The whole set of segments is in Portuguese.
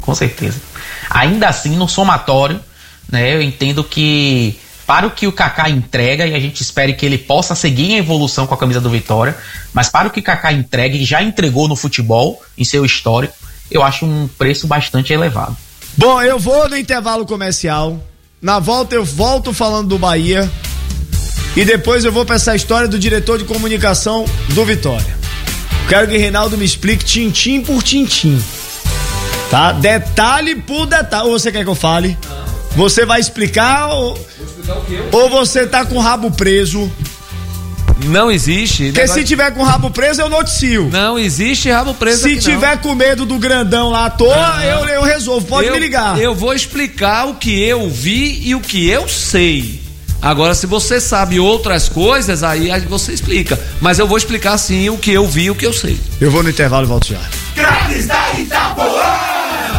Com certeza. Ainda assim, no somatório, né, eu entendo que para o que o Kaká entrega, e a gente espera que ele possa seguir em evolução com a camisa do Vitória, mas para o que o Kaká entrega e já entregou no futebol, em seu histórico, eu acho um preço bastante elevado. Bom, eu vou no intervalo comercial. Na volta eu volto falando do Bahia. E depois eu vou para essa história do diretor de comunicação do Vitória. Quero que Reinaldo me explique tintim por tintim. Tá? Detalhe por detalhe. Ou você quer que eu fale? Você vai explicar ou você tá com o rabo preso? Não existe. Porque se tiver com o rabo preso, eu noticio. Não existe rabo preso. Se tiver com medo do grandão lá à toa, eu resolvo. Pode me ligar. Eu vou explicar o que eu vi e o que eu sei. Agora, se você sabe outras coisas, aí você explica. Mas eu vou explicar sim o que eu vi e o que eu sei. Eu vou no intervalo e volto já. Craques da Itapuã!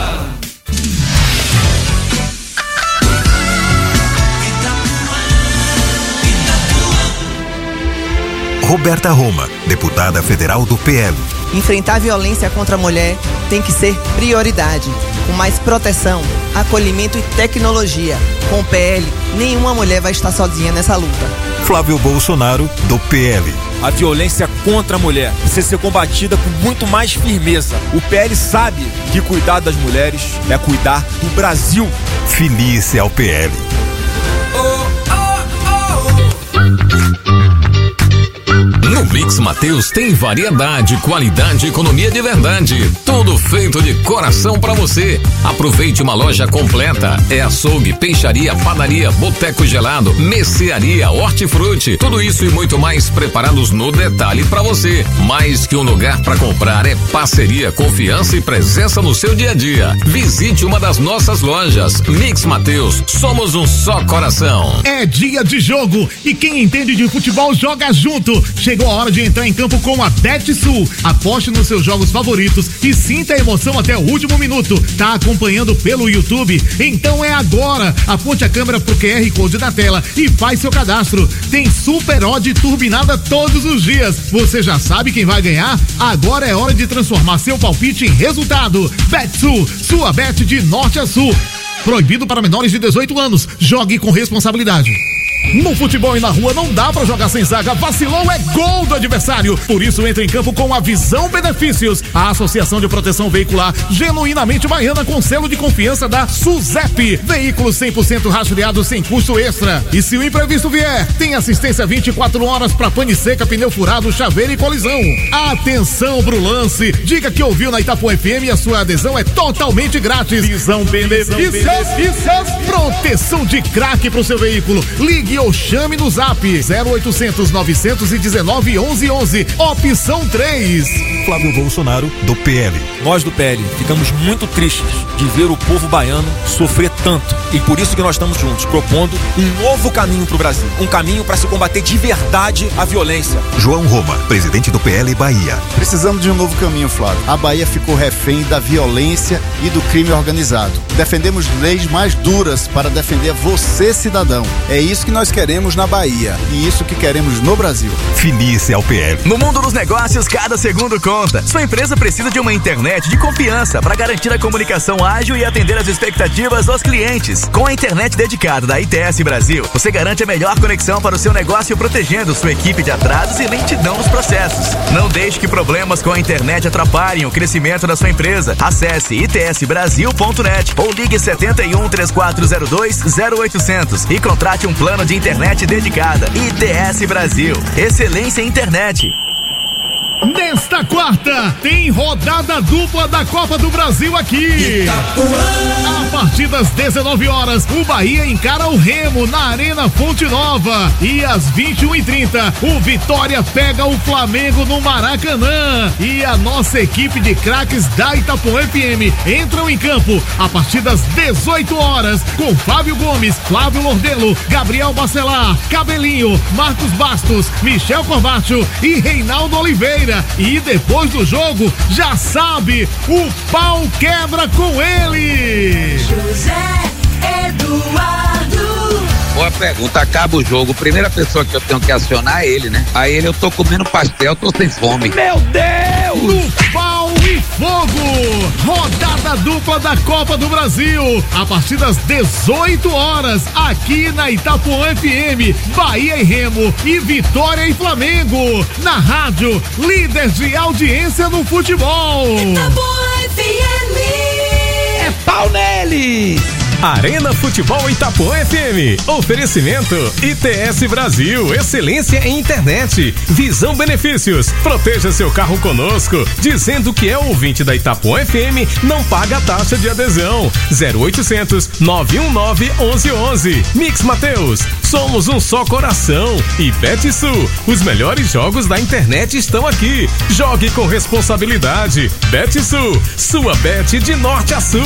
Roberta Roma, deputada federal do PL. Enfrentar a violência contra a mulher tem que ser prioridade. Com mais proteção, acolhimento e tecnologia. Com o PL, nenhuma mulher vai estar sozinha nessa luta. Flávio Bolsonaro, do PL. A violência contra a mulher precisa ser combatida com muito mais firmeza. O PL sabe que cuidar das mulheres é cuidar do Brasil. Filie-se ao PL. No Mix Mateus tem variedade, qualidade e economia de verdade. Tudo feito de coração pra você. Aproveite uma loja completa. É açougue, peixaria, padaria, boteco gelado, mercearia, hortifruti. Tudo isso e muito mais preparados no detalhe pra você. Mais que um lugar pra comprar, é parceria, confiança e presença no seu dia a dia. Visite uma das nossas lojas. Mix Mateus, somos um só coração. É dia de jogo e quem entende de futebol joga junto. Chegou a hora de entrar em campo com a BetSul. Aposte nos seus jogos favoritos e sinta a emoção até o último minuto. Tá acompanhando pelo YouTube? Então é agora. Aponte a câmera pro QR Code da tela e faz seu cadastro. Tem super odd turbinada todos os dias. Você já sabe quem vai ganhar? Agora é hora de transformar seu palpite em resultado. BetSul, sua bet de norte a sul. Proibido para menores de 18 anos. Jogue com responsabilidade. No futebol e na rua não dá pra jogar sem zaga. Vacilou é gol do adversário. Por isso entra em campo com a Visão Benefícios, a Associação de Proteção Veicular genuinamente baiana com selo de confiança da SUSEP. Veículos 100% rastreados sem custo extra. E se o imprevisto vier, tem assistência 24 horas pra pane seca, pneu furado, chaveiro e colisão. Atenção pro lance. Diga que ouviu na Itapuã FM e a sua adesão é totalmente grátis. Visão Benefícios. Proteção de craque pro seu veículo. Ligue ou chame no Zap 0800 919 1111, opção 3. Flávio Bolsonaro, do PL. Nós do PL ficamos muito tristes de ver o povo baiano sofrer tanto e por isso que nós estamos juntos, propondo um novo caminho pro Brasil, um caminho para se combater de verdade a violência. João Roma, presidente do PL Bahia. Precisamos de um novo caminho, Flávio. A Bahia ficou refém da violência e do crime organizado. Defendemos leis mais duras para defender você, cidadão. É isso que nós queremos na Bahia e isso que queremos no Brasil. Filie-se ao PL. No mundo dos negócios, cada segundo conta. Sua empresa precisa de uma internet de confiança para garantir a comunicação ágil e atender as expectativas dos clientes. Com a internet dedicada da ITS Brasil, você garante a melhor conexão para o seu negócio, protegendo sua equipe de atrasos e lentidão nos processos. Não deixe que problemas com a internet atrapalhem o crescimento da sua empresa. Acesse itsbrasil.net ou ligue 71 3402 0800 e contrate um plano de internet dedicada. ITS Brasil. Excelência em internet. Nesta quarta, tem rodada dupla da Copa do Brasil aqui. A partir das 19 horas, o Bahia encara o Remo na Arena Fonte Nova. E às 21h30, o Vitória pega o Flamengo no Maracanã. E a nossa equipe de craques da Itapuã FM entram em campo a partir das 18 horas com Fábio Gomes, Flávio Lordelo, Gabriel Bacelar, Cabelinho, Marcos Bastos, Michel Corbacho e Reinaldo Oliveira. E depois do jogo, já sabe, o pau quebra com ele. José Eduardo. Boa pergunta, acaba o jogo, primeira pessoa que eu tenho que acionar é ele, né? Aí eu tô comendo pastel, tô sem fome. Meu Deus! No pau e fogo, Rodada dupla da Copa do Brasil, a partir das 18 horas, aqui na Itapuã FM, Bahia e Remo e Vitória e Flamengo, na rádio, líder de audiência no futebol. Itapuã FM. É pau nele! Arena Futebol Itapuã FM. Oferecimento ITS Brasil, excelência em internet. Visão Benefícios. Proteja seu carro conosco. Dizendo que é ouvinte da Itapuã FM, não paga taxa de adesão. 0800 919 1111. Mix Mateus. Somos um só coração. E Betsul. Os melhores jogos da internet estão aqui. Jogue com responsabilidade. Betsul. Sua bet de norte a sul.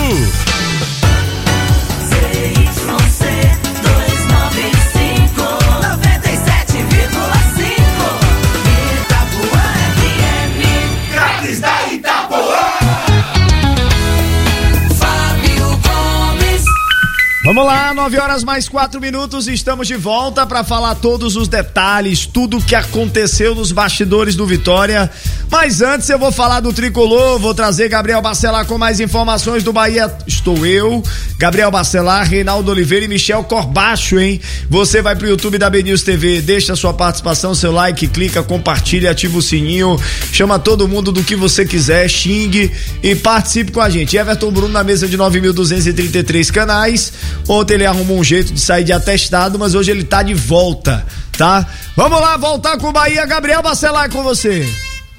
Vamos lá, 9 horas mais 4 minutos, estamos de volta para falar todos os detalhes, tudo que aconteceu nos bastidores do Vitória. Mas antes eu vou falar do Tricolor, vou trazer Gabriel Bacelar com mais informações do Bahia. Estou eu, Gabriel Bacelar, Reinaldo Oliveira e Michel Corbacho, hein? Você vai pro YouTube da BNews TV, deixa a sua participação, seu like, clica, compartilha, ativa o sininho, chama todo mundo do que você quiser, xingue e participe com a gente. Everton Bruno na mesa de 9.233 canais. Ontem ele arrumou um jeito de sair de atestado, mas hoje ele tá de volta, tá? Vamos lá, voltar com o Bahia. Gabriel Bacelar, com você.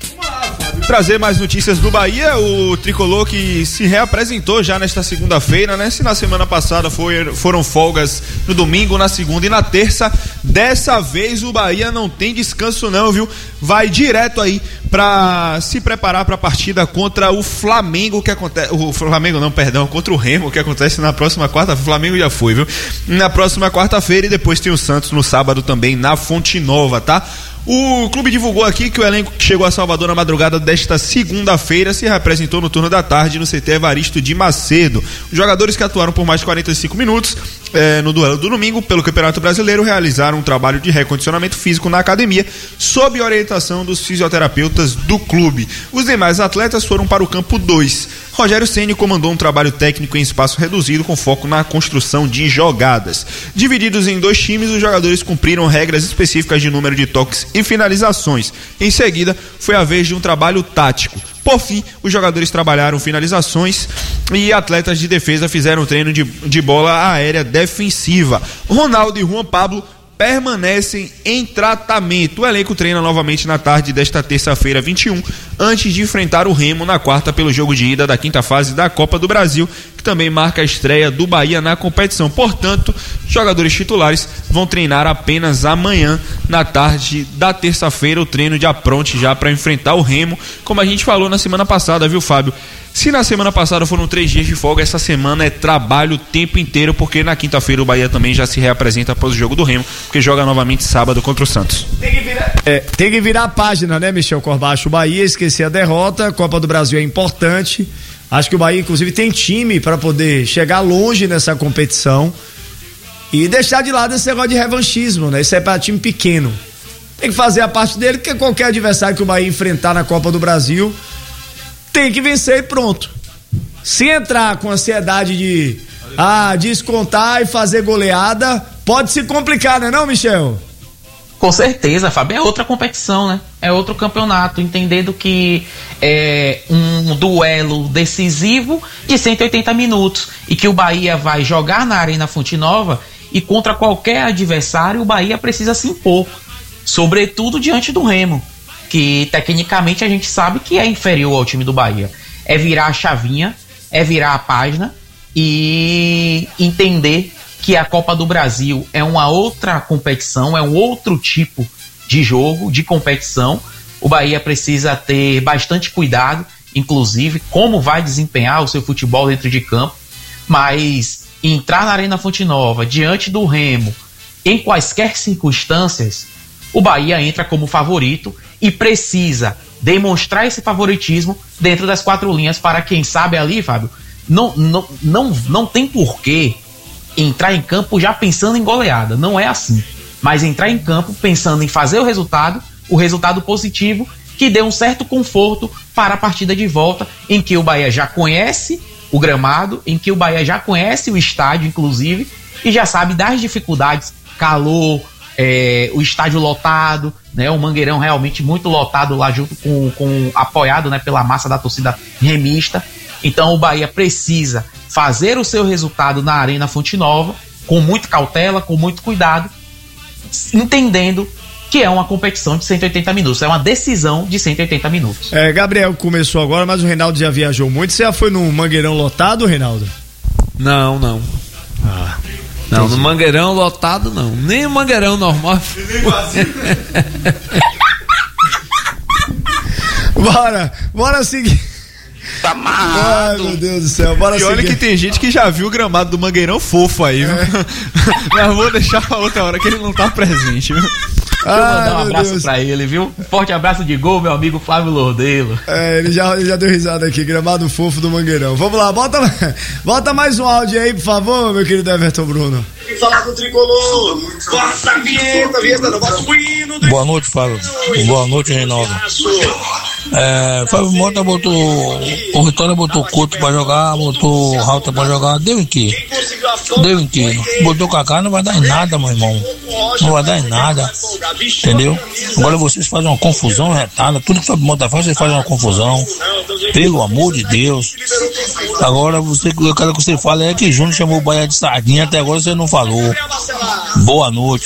Trazer mais notícias do Bahia, o Tricolor que se reapresentou já nesta segunda-feira, né? Se na semana passada foram folgas no domingo, na segunda e na terça, dessa vez o Bahia não tem descanso não, viu? Vai direto aí pra se preparar pra partida contra o Flamengo, que acontece, contra o Remo, que acontece na próxima quarta-feira. O Flamengo já foi, viu? Na próxima quarta-feira, e depois tem o Santos no sábado também na Fonte Nova, tá? O clube divulgou aqui que o elenco que chegou a Salvador na madrugada desta segunda-feira se representou no turno da tarde no CT Evaristo de Macedo. Os jogadores que atuaram por mais de 45 minutos no duelo do domingo pelo Campeonato Brasileiro realizaram um trabalho de recondicionamento físico na academia sob orientação dos fisioterapeutas do clube. Os demais atletas foram para o campo 2. Rogério Ceni comandou um trabalho técnico em espaço reduzido com foco na construção de jogadas. Divididos em 2 times, os jogadores cumpriram regras específicas de número de toques e finalizações. Em seguida, foi a vez de um trabalho tático. Por fim, os jogadores trabalharam finalizações e atletas de defesa fizeram treino de bola aérea defensiva. Ronaldo e Juan Pablo permanecem em tratamento. O elenco treina novamente na tarde desta terça-feira 21, antes de enfrentar o Remo na quarta pelo jogo de ida da quinta fase da Copa do Brasil, que também marca a estreia do Bahia na competição. Portanto, os jogadores titulares vão treinar apenas amanhã, na tarde da terça-feira, o treino de apronte já para enfrentar o Remo, como a gente falou na semana passada, viu, Fábio? Se na semana passada foram 3 dias de folga, essa semana é trabalho o tempo inteiro, porque na quinta-feira o Bahia também já se reapresenta após o jogo do Remo, porque joga novamente sábado contra o Santos. Tem que virar a página, né, Michel Corbacho? O Bahia esquecer a derrota, a Copa do Brasil é importante. Acho que o Bahia, inclusive, tem time para poder chegar longe nessa competição e deixar de lado esse negócio de revanchismo, né? Isso é para time pequeno. Tem que fazer a parte dele, porque qualquer adversário que o Bahia enfrentar na Copa do Brasil tem que vencer e pronto. Se entrar com ansiedade de descontar e fazer goleada, pode se complicar, não é não, Michel? Com certeza, Fábio, é outra competição, né? É outro campeonato, entendendo que é um duelo decisivo de 180 minutos e que o Bahia vai jogar na Arena Fonte Nova e contra qualquer adversário o Bahia precisa se impor, sobretudo diante do Remo, que tecnicamente a gente sabe que é inferior ao time do Bahia. É virar a chavinha, é virar a página e entender que a Copa do Brasil é uma outra competição, é um outro tipo de jogo, de competição. O Bahia precisa ter bastante cuidado, inclusive, como vai desempenhar o seu futebol dentro de campo, mas entrar na Arena Fonte Nova, diante do Remo, em quaisquer circunstâncias, o Bahia entra como favorito e precisa demonstrar esse favoritismo dentro das 4 linhas para, quem sabe, ali, Fábio, não tem porquê entrar em campo já pensando em goleada, não é assim, mas entrar em campo pensando em fazer o resultado positivo que dê um certo conforto para a partida de volta, em que o Bahia já conhece o gramado, em que o Bahia já conhece o estádio, inclusive, e já sabe das dificuldades, calor, o estádio lotado, né, o Mangueirão realmente muito lotado lá junto com apoiado, né, pela massa da torcida remista. Então o Bahia precisa fazer o seu resultado na Arena Fonte Nova, com muita cautela, com muito cuidado, entendendo que é uma competição de 180 minutos, é uma decisão de 180 minutos. Gabriel começou agora, mas o Reinaldo já viajou muito. Você já foi no Mangueirão lotado, Reinaldo? Não. Não, entendi. No Mangueirão lotado não, nem o Mangueirão normal. Bora seguir. Tá amarrado. Ai, meu Deus do céu, bora E seguir. olha que tem gente que já viu o gramado do Mangueirão fofo aí, viu? Mas vou deixar pra outra hora que ele não tá presente, viu? Deixa eu mandar um abraço pra ele, viu? Um forte abraço de gol, meu amigo Flávio Lordelo. Ele já deu risada aqui, gramado fofo do Mangueirão. Vamos lá, bota mais um áudio aí, por favor, meu querido Everton Bruno. Falar com o Tricolor, bota a vinheta, não bota o hino. Boa noite, Fábio. Boa noite, Reinaldo. Fábio Mota o Vitória botou o Couto pra jogar, botou o Rauta pra jogar, deu em quê? Botou o Kaká, não vai dar em nada, meu irmão. Não vai dar em nada, entendeu? Agora vocês fazem uma confusão retada, tudo que o Fábio Mota faz, vocês fazem uma confusão, pelo amor de Deus. Agora eu quero que você fale que Júnior chamou o Bahia de sardinha, até agora você não falou. Boa noite.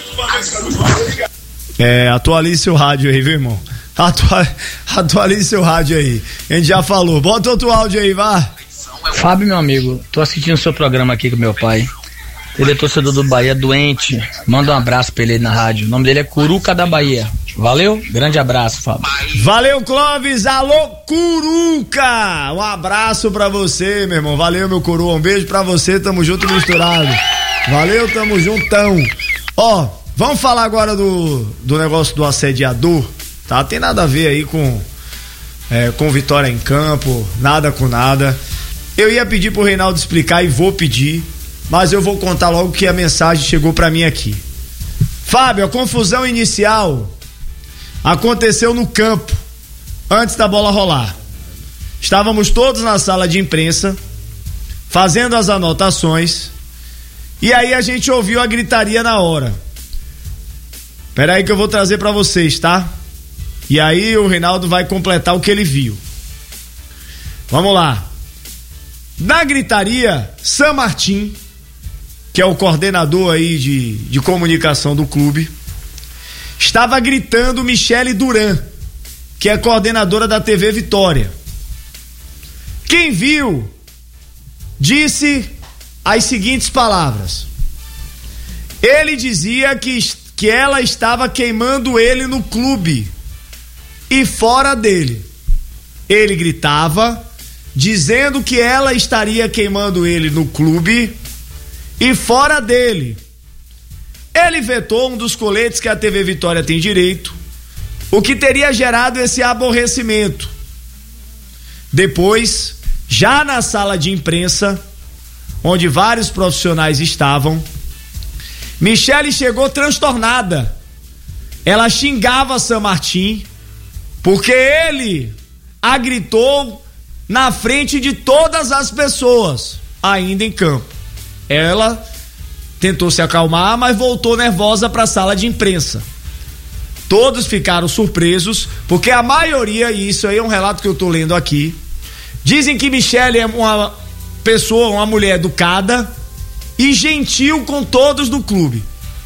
Atualize seu rádio aí, viu, irmão? Atualize seu rádio aí. A gente já falou. Bota outro áudio aí, vá. Fábio, meu amigo, tô assistindo o seu programa aqui com meu pai. Ele é torcedor do Bahia, doente. Manda um abraço pra ele na rádio. O nome dele é Curuca da Bahia. Valeu? Grande abraço, Fábio. Valeu, Clóvis. Alô, Curuca. Um abraço pra você, meu irmão. Valeu, meu coroa. Um beijo pra você. Tamo junto e misturado. Valeu, tamo juntão. Ó, vamos falar agora do negócio do assediador, tá? Tem nada a ver aí com vitória em campo, nada com nada. Eu ia pedir pro Reinaldo explicar e vou pedir, mas eu vou contar logo que a mensagem chegou pra mim aqui. Fábio, a confusão inicial aconteceu no campo, antes da bola rolar. Estávamos todos na sala de imprensa, fazendo as anotações, e aí a gente ouviu a gritaria na hora. Pera aí que eu vou trazer pra vocês, tá? E aí o Reinaldo vai completar o que ele viu. Vamos lá. Na gritaria, Sam Martin, que é o coordenador aí de comunicação do clube, estava gritando Michele Duran, que é coordenadora da TV Vitória. Quem viu disse as seguintes palavras. Ele dizia que ela estava queimando ele no clube e fora dele. Ele gritava dizendo que ela estaria queimando ele no clube e fora dele. Ele vetou um dos coletes que a TV Vitória tem direito, o que teria gerado esse aborrecimento. Depois, já na sala de imprensa, onde vários profissionais estavam, Michele chegou transtornada. Ela xingava Sam Martin porque ele a gritou na frente de todas as pessoas, ainda em campo. Ela tentou se acalmar, mas voltou nervosa para a sala de imprensa. Todos ficaram surpresos, porque a maioria, e isso aí é um relato que eu tô lendo aqui, dizem que Michele é uma pessoa, uma mulher educada e gentil com todos do clube.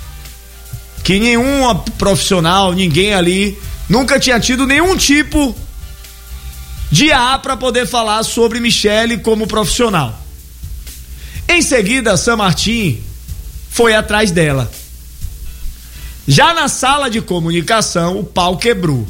Que nenhuma profissional, ninguém ali, nunca tinha tido nenhum tipo de para poder falar sobre Michele como profissional. Em seguida, Sam Martin foi atrás dela. Já na sala de comunicação, o pau quebrou.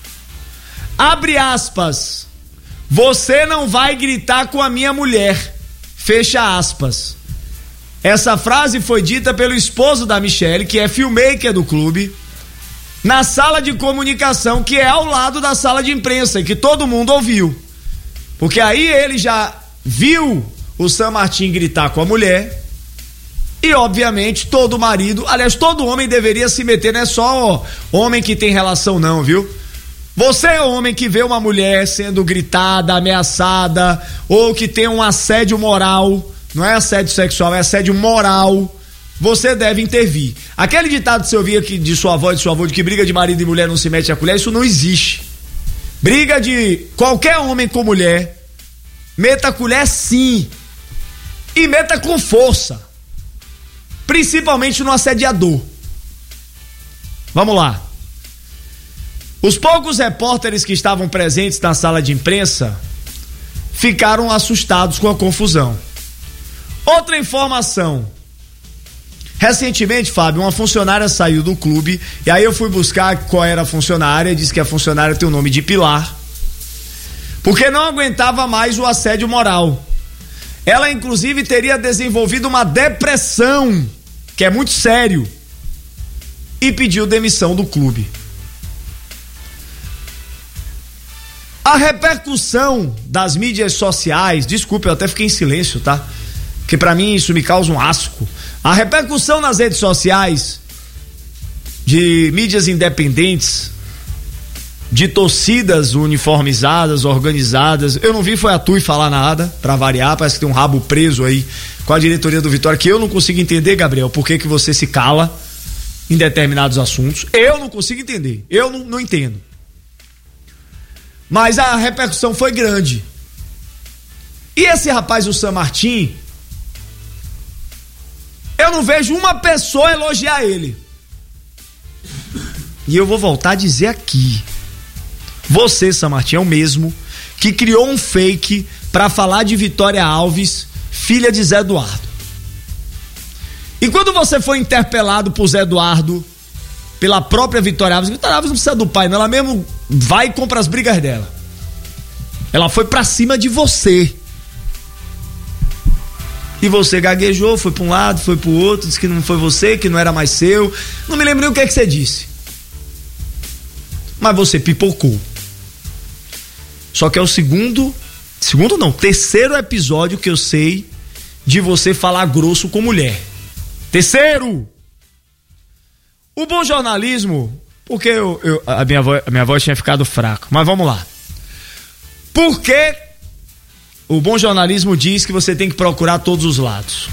Abre aspas. Você não vai gritar com a minha mulher. Fecha aspas. Essa frase foi dita pelo esposo da Michele, que é filmmaker do clube, na sala de comunicação, que é ao lado da sala de imprensa, e que todo mundo ouviu. Porque aí ele já viu o Sam Martin gritar com a mulher, e obviamente todo marido, aliás, todo homem deveria se meter, não é só homem que tem relação não, viu? Você é homem que vê uma mulher sendo gritada, ameaçada, ou que tem um assédio moral, não é assédio sexual, é assédio moral, você deve intervir. Aquele ditado que você ouvia de sua avó e de seu avô, de que briga de marido e mulher não se mete a colher, isso não existe. Briga de qualquer homem com mulher, meta a colher sim, e meta com força, principalmente no assediador. Vamos lá. Os poucos repórteres que estavam presentes na sala de imprensa ficaram assustados com a confusão. Outra informação. Recentemente, Fábio, uma funcionária saiu do clube, e aí eu fui buscar qual era a funcionária, disse que a funcionária tem o nome de Pilar, porque não aguentava mais o assédio moral. Ela, inclusive, teria desenvolvido uma depressão, que é muito sério, e pediu demissão do clube. A repercussão das mídias sociais, desculpe, eu até fiquei em silêncio, tá? Porque pra mim isso me causa um asco. A repercussão nas redes sociais de mídias independentes, de torcidas uniformizadas, organizadas, eu não vi foi a Tui falar nada, pra variar, parece que tem um rabo preso aí com a diretoria do Vitória, que eu não consigo entender, Gabriel, por que você se cala em determinados assuntos. Eu não consigo entender, eu não entendo. Mas a repercussão foi grande. E esse rapaz, o San Martín, eu não vejo uma pessoa elogiar ele. E eu vou voltar a dizer aqui. Você, San Martín, é o mesmo que criou um fake pra falar de Vitória Alves, filha de Zé Eduardo. E quando você foi interpelado por Zé Eduardo, pela própria Vitória Alves não precisa do pai, não, ela mesmo vai e compra as brigas dela. Ela foi pra cima de você. E você gaguejou, foi pra um lado, foi pro outro, disse que não foi você, que não era mais seu. Não me lembro nem o que é que você disse. Mas você pipocou. Só que é o terceiro episódio que eu sei de você falar grosso com mulher. Terceiro! O bom jornalismo, porque a minha voz tinha ficado fraca, mas vamos lá. Porque o bom jornalismo diz que você tem que procurar todos os lados.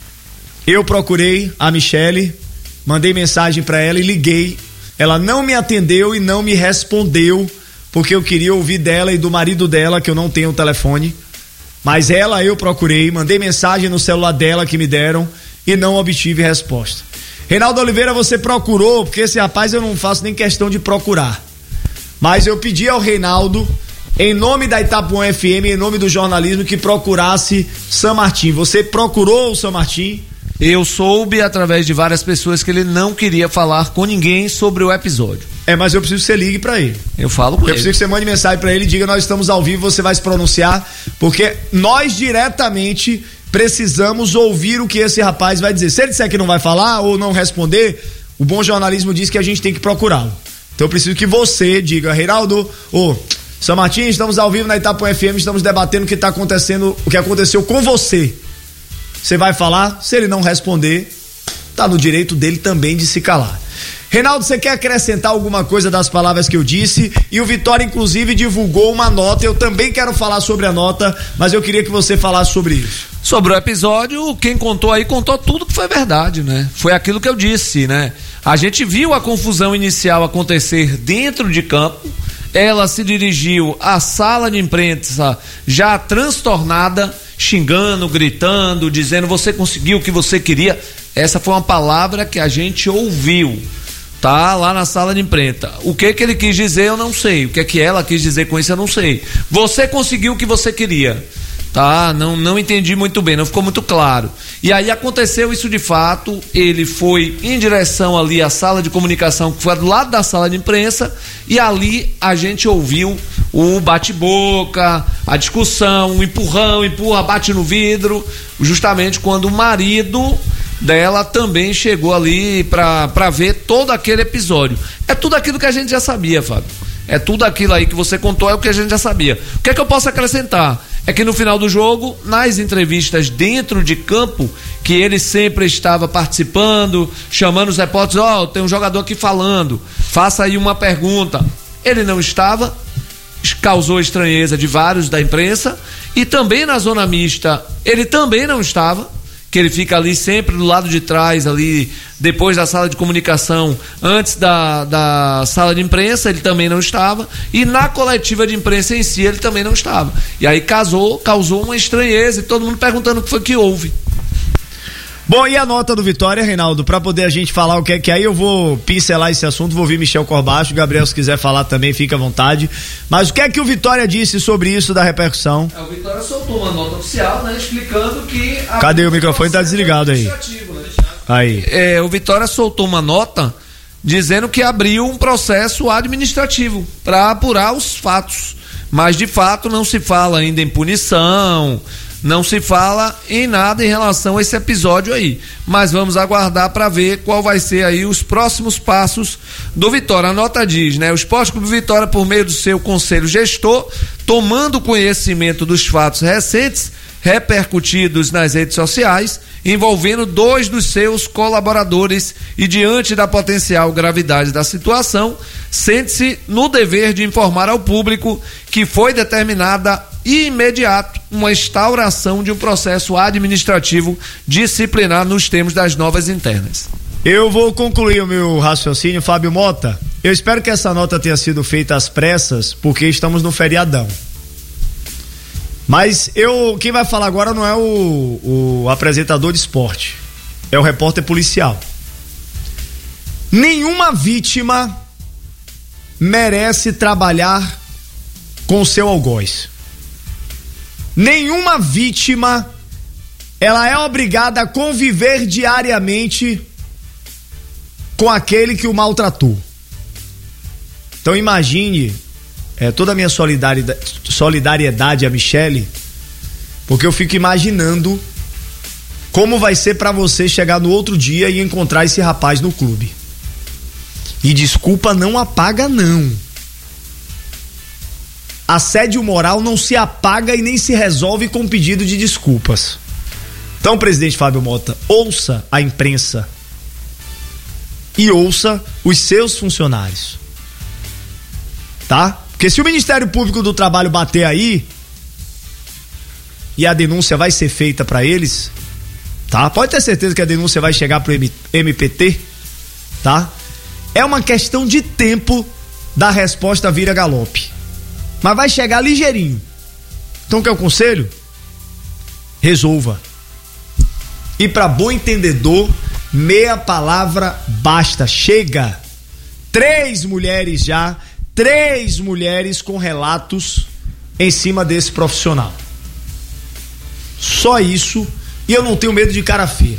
Eu procurei a Michele, mandei mensagem pra ela e liguei. Ela não me atendeu e não me respondeu, porque eu queria ouvir dela e do marido dela, que eu não tenho o telefone. Mas eu procurei, mandei mensagem no celular dela que me deram e não obtive resposta. Reinaldo Oliveira, você procurou, porque esse rapaz eu não faço nem questão de procurar. Mas eu pedi ao Reinaldo, em nome da Itapuã FM, em nome do jornalismo, que procurasse San Martín. Você procurou o San Martín? Eu soube através de várias pessoas que ele não queria falar com ninguém sobre o episódio. Mas eu preciso que você ligue pra ele. Eu falo com ele. Eu preciso que você mande mensagem pra ele e diga: nós estamos ao vivo, você vai se pronunciar, porque nós diretamente precisamos ouvir o que esse rapaz vai dizer. Se ele disser que não vai falar ou não responder, o bom jornalismo diz que a gente tem que procurá-lo. Então eu preciso que você diga: Reinaldo, San Martín, estamos ao vivo na Itapuã FM, estamos debatendo o que está acontecendo, o que aconteceu com você. Você vai falar? Se ele não responder, tá no direito dele também de se calar. Reinaldo, você quer acrescentar alguma coisa das palavras que eu disse? E o Vitória, inclusive, divulgou uma nota. Eu também quero falar sobre a nota, mas eu queria que você falasse sobre isso. Sobre o episódio, quem contou aí contou tudo que foi verdade, né? Foi aquilo que eu disse, né? A gente viu a confusão inicial acontecer dentro de campo. Ela se dirigiu à sala de imprensa já transtornada, xingando, gritando, dizendo: você conseguiu o que você queria. Essa foi uma palavra que a gente ouviu, tá? Lá na sala de imprensa. O que ele quis dizer eu não sei. O que ela quis dizer com isso eu não sei. Você conseguiu o que você queria. Tá, não entendi muito bem, não ficou muito claro. E aí aconteceu isso de fato. Ele foi em direção ali à sala de comunicação, que foi do lado da sala de imprensa, e ali a gente ouviu o bate-boca, a discussão, o empurra, bate no vidro, justamente quando o marido dela também chegou ali pra ver todo aquele episódio. É tudo aquilo que a gente já sabia, Fábio. É tudo aquilo aí que você contou, é o que a gente já sabia. O que é que eu posso acrescentar? É que no final do jogo, nas entrevistas dentro de campo, que ele sempre estava participando, chamando os repórteres: tem um jogador aqui falando, faça aí uma pergunta. ele não estava, causou estranheza de vários da imprensa, e também na zona mista ele também não estava, que ele fica ali sempre do lado de trás, ali depois da sala de comunicação, antes da sala de imprensa, ele também não estava, e na coletiva de imprensa em si ele também não estava. E aí causou uma estranheza e todo mundo perguntando o que foi que houve. Bom, e a nota do Vitória, Reinaldo, pra poder a gente falar o que é que aí eu vou pincelar esse assunto, vou ouvir Michel Corbacho, Gabriel, se quiser falar também, fica à vontade. Mas o que é que o Vitória disse sobre isso da repercussão? O Vitória soltou uma nota oficial, né, explicando que... Cadê o microfone? Tá desligado aí. Aí. O Vitória soltou uma nota dizendo que abriu um processo administrativo para apurar os fatos. Mas, de fato, não se fala ainda em punição... Não se fala em nada em relação a esse episódio aí, mas vamos aguardar para ver qual vai ser aí os próximos passos do Vitória. A nota diz, né? O Esporte Clube Vitória, por meio do seu conselho gestor, tomando conhecimento dos fatos recentes repercutidos nas redes sociais, envolvendo 2 dos seus colaboradores e diante da potencial gravidade da situação, sente-se no dever de informar ao público que foi determinada imediato uma instauração de um processo administrativo disciplinar nos termos das novas internas. Eu vou concluir o meu raciocínio, Fábio Mota. Eu espero que essa nota tenha sido feita às pressas, porque estamos no feriadão. Mas quem vai falar agora não é o apresentador de esporte, é o repórter policial. Nenhuma vítima merece trabalhar com o seu algoz. Nenhuma vítima, ela é obrigada a conviver diariamente com aquele que o maltratou. Então imagine toda a minha solidariedade a Michele, porque eu fico imaginando como vai ser pra você chegar no outro dia e encontrar esse rapaz no clube. E desculpa não apaga não. Assédio moral não se apaga e nem se resolve com pedido de desculpas. Então, presidente Fábio Mota, ouça a imprensa e ouça os seus funcionários, tá? Porque se o Ministério Público do Trabalho bater aí e a denúncia vai ser feita para eles, tá? Pode ter certeza que a denúncia vai chegar pro MPT, tá? É uma questão de tempo da resposta vir a galope. Mas vai chegar ligeirinho. Então o que eu aconselho? Resolva. E para bom entendedor, meia palavra basta. Chega. 3 mulheres com relatos em cima desse profissional. Só isso. E eu não tenho medo de cara feia.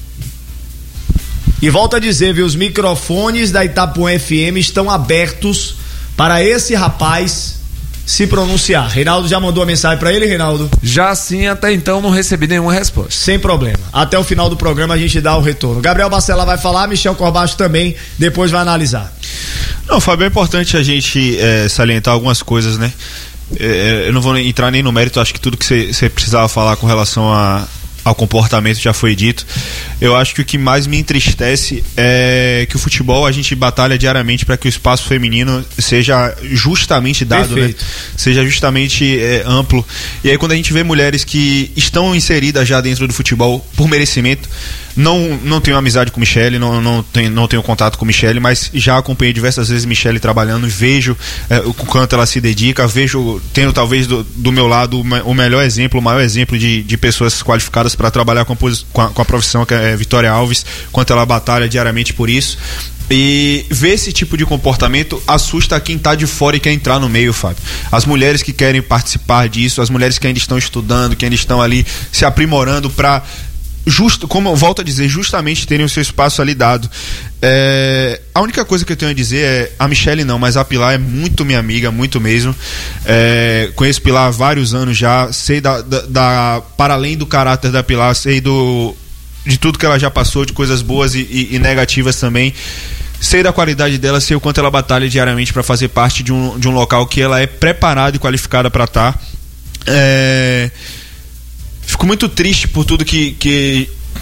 E volto a dizer, viu? Os microfones da Itapuã FM estão abertos para esse rapaz se pronunciar. Reinaldo já mandou a mensagem pra ele, Reinaldo? Já sim, até então não recebi nenhuma resposta. Sem problema. Até o final do programa a gente dá o retorno. Gabriel Bacelar vai falar, Michel Corbacho também, depois vai analisar. Não, Fábio, é importante a gente salientar algumas coisas, né? Eu não vou entrar nem no mérito, acho que tudo que você precisava falar com relação ao comportamento já foi dito. Eu acho que o que mais me entristece é que o futebol, a gente batalha diariamente para que o espaço feminino seja justamente dado, né? Seja justamente amplo. E aí quando a gente vê mulheres que estão inseridas já dentro do futebol por merecimento, não tenho amizade com Michele, não tenho contato com Michele, mas já acompanhei diversas vezes Michele trabalhando, vejo o quanto ela se dedica, tendo talvez do meu lado o melhor exemplo, o maior exemplo de pessoas qualificadas para trabalhar com a profissão, que é Vitória Alves, quanto ela batalha diariamente por isso. E ver esse tipo de comportamento assusta quem tá de fora e quer entrar no meio, Fábio. As mulheres que querem participar disso, as mulheres que ainda estão estudando, que ainda estão ali se aprimorando para, como eu volto a dizer, justamente terem o seu espaço ali dado. A única coisa que eu tenho a dizer é, a Michele não, mas a Pilar é muito minha amiga, muito mesmo. Conheço Pilar há vários anos já, sei para além do caráter da Pilar, sei de tudo que ela já passou, de coisas boas e negativas também. Sei da qualidade dela, sei o quanto ela batalha diariamente para fazer parte de um local que ela é preparada e qualificada para estar. Fico muito triste por tudo que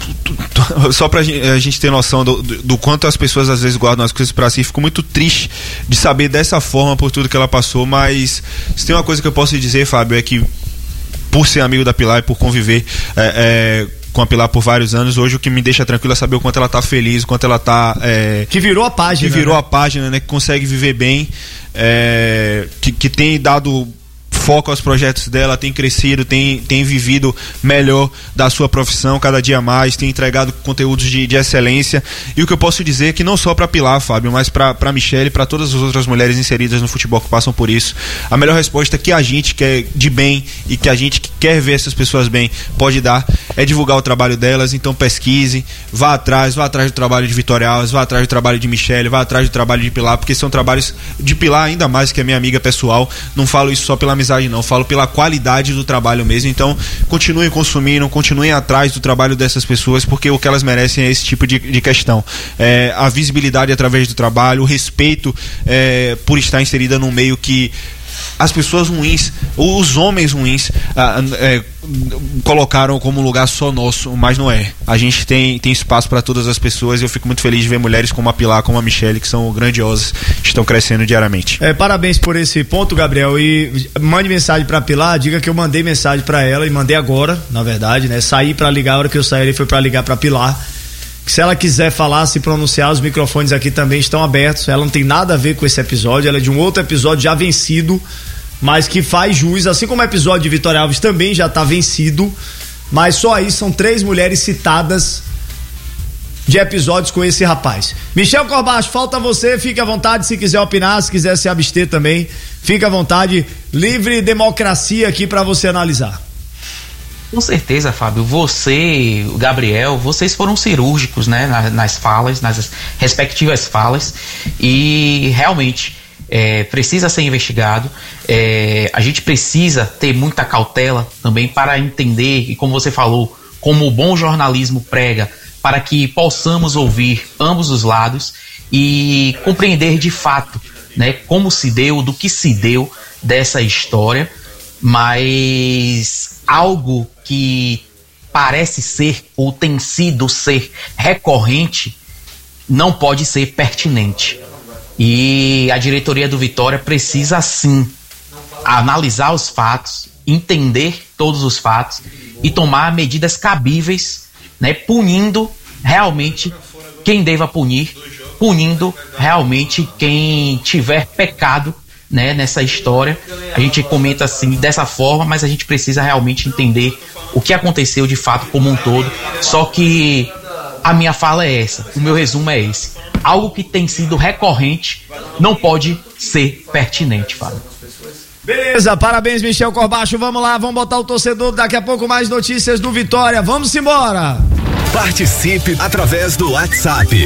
só pra gente ter noção do quanto as pessoas às vezes guardam as coisas pra si, fico muito triste de saber dessa forma por tudo que ela passou, mas se tem uma coisa que eu posso dizer, Fábio, é que por ser amigo da Pilar e por conviver com a Pilar por vários anos, hoje o que me deixa tranquilo é saber o quanto ela tá feliz, o quanto ela tá... que virou a página. Que virou, né? A página, né? Que consegue viver bem, que tem dado foco aos projetos dela, tem crescido, tem vivido melhor da sua profissão cada dia mais, tem entregado conteúdos de excelência. E o que eu posso dizer é que não só para Pilar, Fábio, mas para Michele e para todas as outras mulheres inseridas no futebol que passam por isso, a melhor resposta que a gente quer de bem e que a gente que quer ver essas pessoas bem pode dar é divulgar o trabalho delas. Então pesquise, vá atrás do trabalho de Vitória Alves, vá atrás do trabalho de Michele, vá atrás do trabalho de Pilar, porque são trabalhos de Pilar, ainda mais que é minha amiga pessoal. Não falo isso só pela amizade, não, falo pela qualidade do trabalho mesmo. Então continuem consumindo, continuem atrás do trabalho dessas pessoas, porque o que elas merecem é esse tipo de questão, a visibilidade através do trabalho, o respeito por estar inserida num meio que as pessoas ruins, os homens ruins colocaram como lugar só nosso, mas não é. A gente tem espaço para todas as pessoas e eu fico muito feliz de ver mulheres como a Pilar, como a Michele, que são grandiosas, estão crescendo diariamente. Parabéns por esse ponto, Gabriel, e mande mensagem pra Pilar, diga que eu mandei mensagem pra ela e mandei agora, na verdade, né? Saí pra ligar, a hora que eu saí ali foi pra ligar pra Pilar. Se ela quiser falar, se pronunciar, os microfones aqui também estão abertos. Ela não tem nada a ver com esse episódio, ela é de um outro episódio já vencido, mas que faz jus, assim como o episódio de Vitória Alves também já está vencido, mas só aí são 3 mulheres citadas de episódios com esse rapaz. Michel Corbacho, falta você, fique à vontade se quiser opinar, se quiser se abster também, fique à vontade, livre democracia aqui para você analisar. Com certeza, Fábio, você, o Gabriel, vocês foram cirúrgicos, né, nas falas, nas respectivas falas, e realmente precisa ser investigado. A gente precisa ter muita cautela também para entender, e como você falou, como o bom jornalismo prega, para que possamos ouvir ambos os lados e compreender de fato, né, como se deu, do que se deu dessa história. Mas algo que parece ser ou tem sido ser recorrente não pode ser pertinente. E a diretoria do Vitória precisa sim analisar os fatos, entender todos os fatos e tomar medidas cabíveis, né, punindo realmente quem deva punir, punindo realmente quem tiver pecado, né, nessa história. A gente comenta assim dessa forma, mas a gente precisa realmente entender o que aconteceu de fato como um todo. Só que a minha fala é essa, o meu resumo é esse: algo que tem sido recorrente não pode ser pertinente, Fábio. Beleza, parabéns, Michel Corbacho. Vamos lá, vamos botar o torcedor. Daqui a pouco mais notícias do Vitória. Vamos embora. Participe através do WhatsApp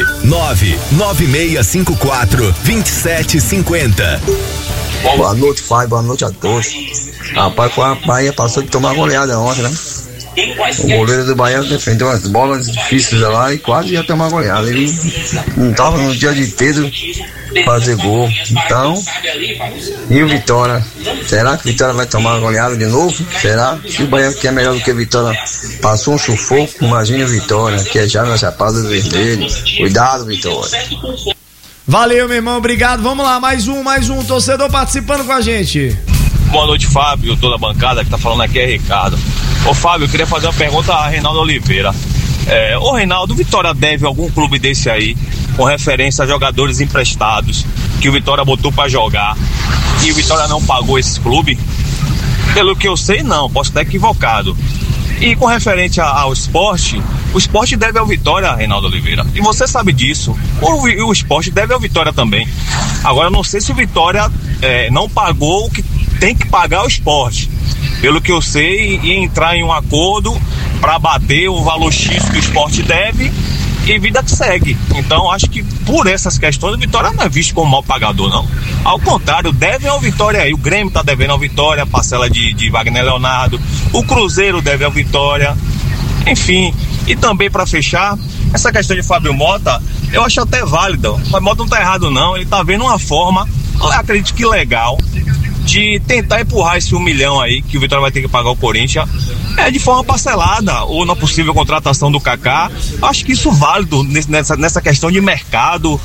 99654-2750. Boa noite, Fábio. Boa noite a todos. Rapaz, a Bahia passou de tomar goleada ontem, né? O goleiro do Bahia defendeu as bolas difíceis lá e quase ia tomar goleada. Ele não estava no dia de Pedro fazer gol. Então, e o Vitória? Será que o Vitória vai tomar goleada de novo? Será? Se o Bahia, que é melhor do que o Vitória, passou um sufoco, imagina o Vitória, que é já na Chapada Vermelha. Cuidado, Vitória. Valeu, meu irmão, obrigado. Vamos lá, mais um torcedor participando com a gente. Boa noite, Fábio, toda a bancada que tá falando aqui é Ricardo. Ô Fábio, eu queria fazer uma pergunta a Reinaldo Oliveira. Ô Reinaldo, o Vitória deve algum clube desse aí, com referência a jogadores emprestados, que o Vitória botou pra jogar, e o Vitória não pagou esses clubes? Pelo que eu sei, não, posso estar equivocado. E com referente ao esporte, o esporte deve ao Vitória, Reinaldo Oliveira. E você sabe disso. O esporte deve ao Vitória também. Agora, eu não sei se o Vitória não pagou o que tem que pagar o esporte. Pelo que eu sei, ia entrar em um acordo para bater o valor X que o esporte deve e vida que segue. Então, acho que por essas questões, o Vitória não é visto como mal pagador, não. Ao contrário, devem ao Vitória aí. O Grêmio tá devendo ao Vitória, parcela de Wagner Leonardo. O Cruzeiro deve ao Vitória. Enfim, e também para fechar, essa questão de Fábio Mota, eu acho até válida. O Fábio Mota não tá errado, não. Ele tá vendo uma forma, eu acredito que legal, de tentar empurrar esse 1 milhão aí que o Vitória vai ter que pagar ao Corinthians de forma parcelada, ou na possível contratação do Kaká. Acho que isso é válido nessa questão de mercado,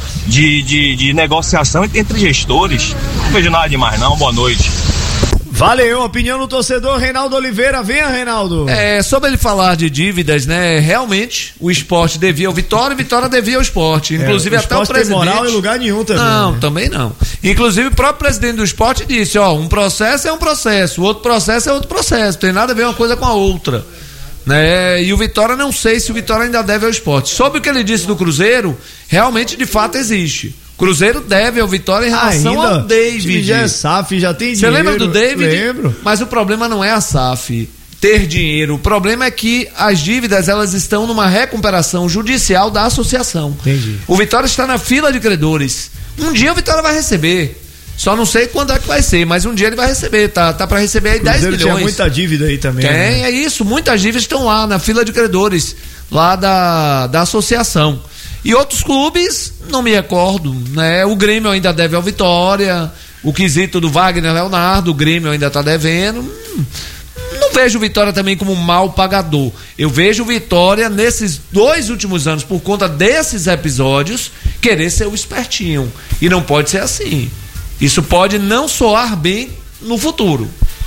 de negociação entre gestores. Não vejo nada demais não, boa noite. Valeu, opinião do torcedor Reinaldo Oliveira. Venha, Reinaldo. Sobre ele falar de dívidas, né? Realmente, o Sport devia ao Vitória e Vitória devia ao Sport. Inclusive, o até o presidente. Tem moral em lugar nenhum também. Não, né? também não. Inclusive, o próprio presidente do Sport disse: um processo é um processo, o outro processo é outro processo. Tem nada a ver uma coisa com a outra. Né? E o Vitória, não sei se o Vitória ainda deve ao Sport. Sobre o que ele disse do Cruzeiro, realmente, de fato, existe. Cruzeiro deve ao Vitória em relação ao David. Já é SAF, já tem dinheiro. Você lembra do David? Lembro. Mas o problema não é a SAF ter dinheiro. O problema é que as dívidas, elas estão numa recuperação judicial da associação. Entendi. O Vitória está na fila de credores. Um dia o Vitória vai receber. Só não sei quando é que vai ser, mas um dia ele vai receber. Tá para receber aí 10 milhões. Tinha muita dívida aí também. É isso. Muitas dívidas estão lá na fila de credores, lá da associação. E outros clubes, não me recordo, né? O Grêmio ainda deve ao Vitória, o quesito do Wagner Leonardo, o Grêmio ainda tá devendo. Não vejo o Vitória também como um mal pagador. Eu vejo o Vitória nesses 2 últimos anos, por conta desses episódios, querer ser o espertinho. E não pode ser assim. Isso pode não soar bem no futuro.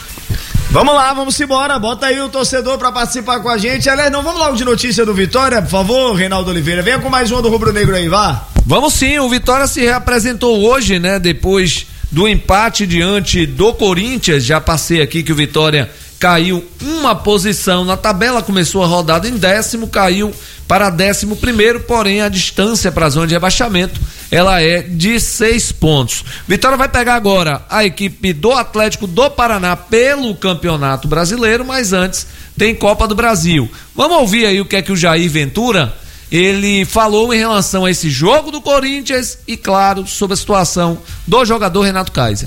Vamos lá, vamos embora. Bota aí o torcedor pra participar com a gente. Aliás, não, vamos logo de notícia do Vitória, por favor, Reinaldo Oliveira. Venha com mais uma do Rubro Negro aí, vá. Vamos sim, o Vitória se reapresentou hoje, né? Depois do empate diante do Corinthians. Já passei aqui que o Vitória caiu uma posição na tabela, começou a rodada em 10º, caiu para 11º, porém a distância para a zona de rebaixamento ela é de 6 pontos. Vitória vai pegar agora a equipe do Atlético do Paraná pelo Campeonato Brasileiro, mas antes tem Copa do Brasil. Vamos ouvir aí o que é que o Jair Ventura ele falou em relação a esse jogo do Corinthians e, claro, sobre a situação do jogador Renato Kaiser.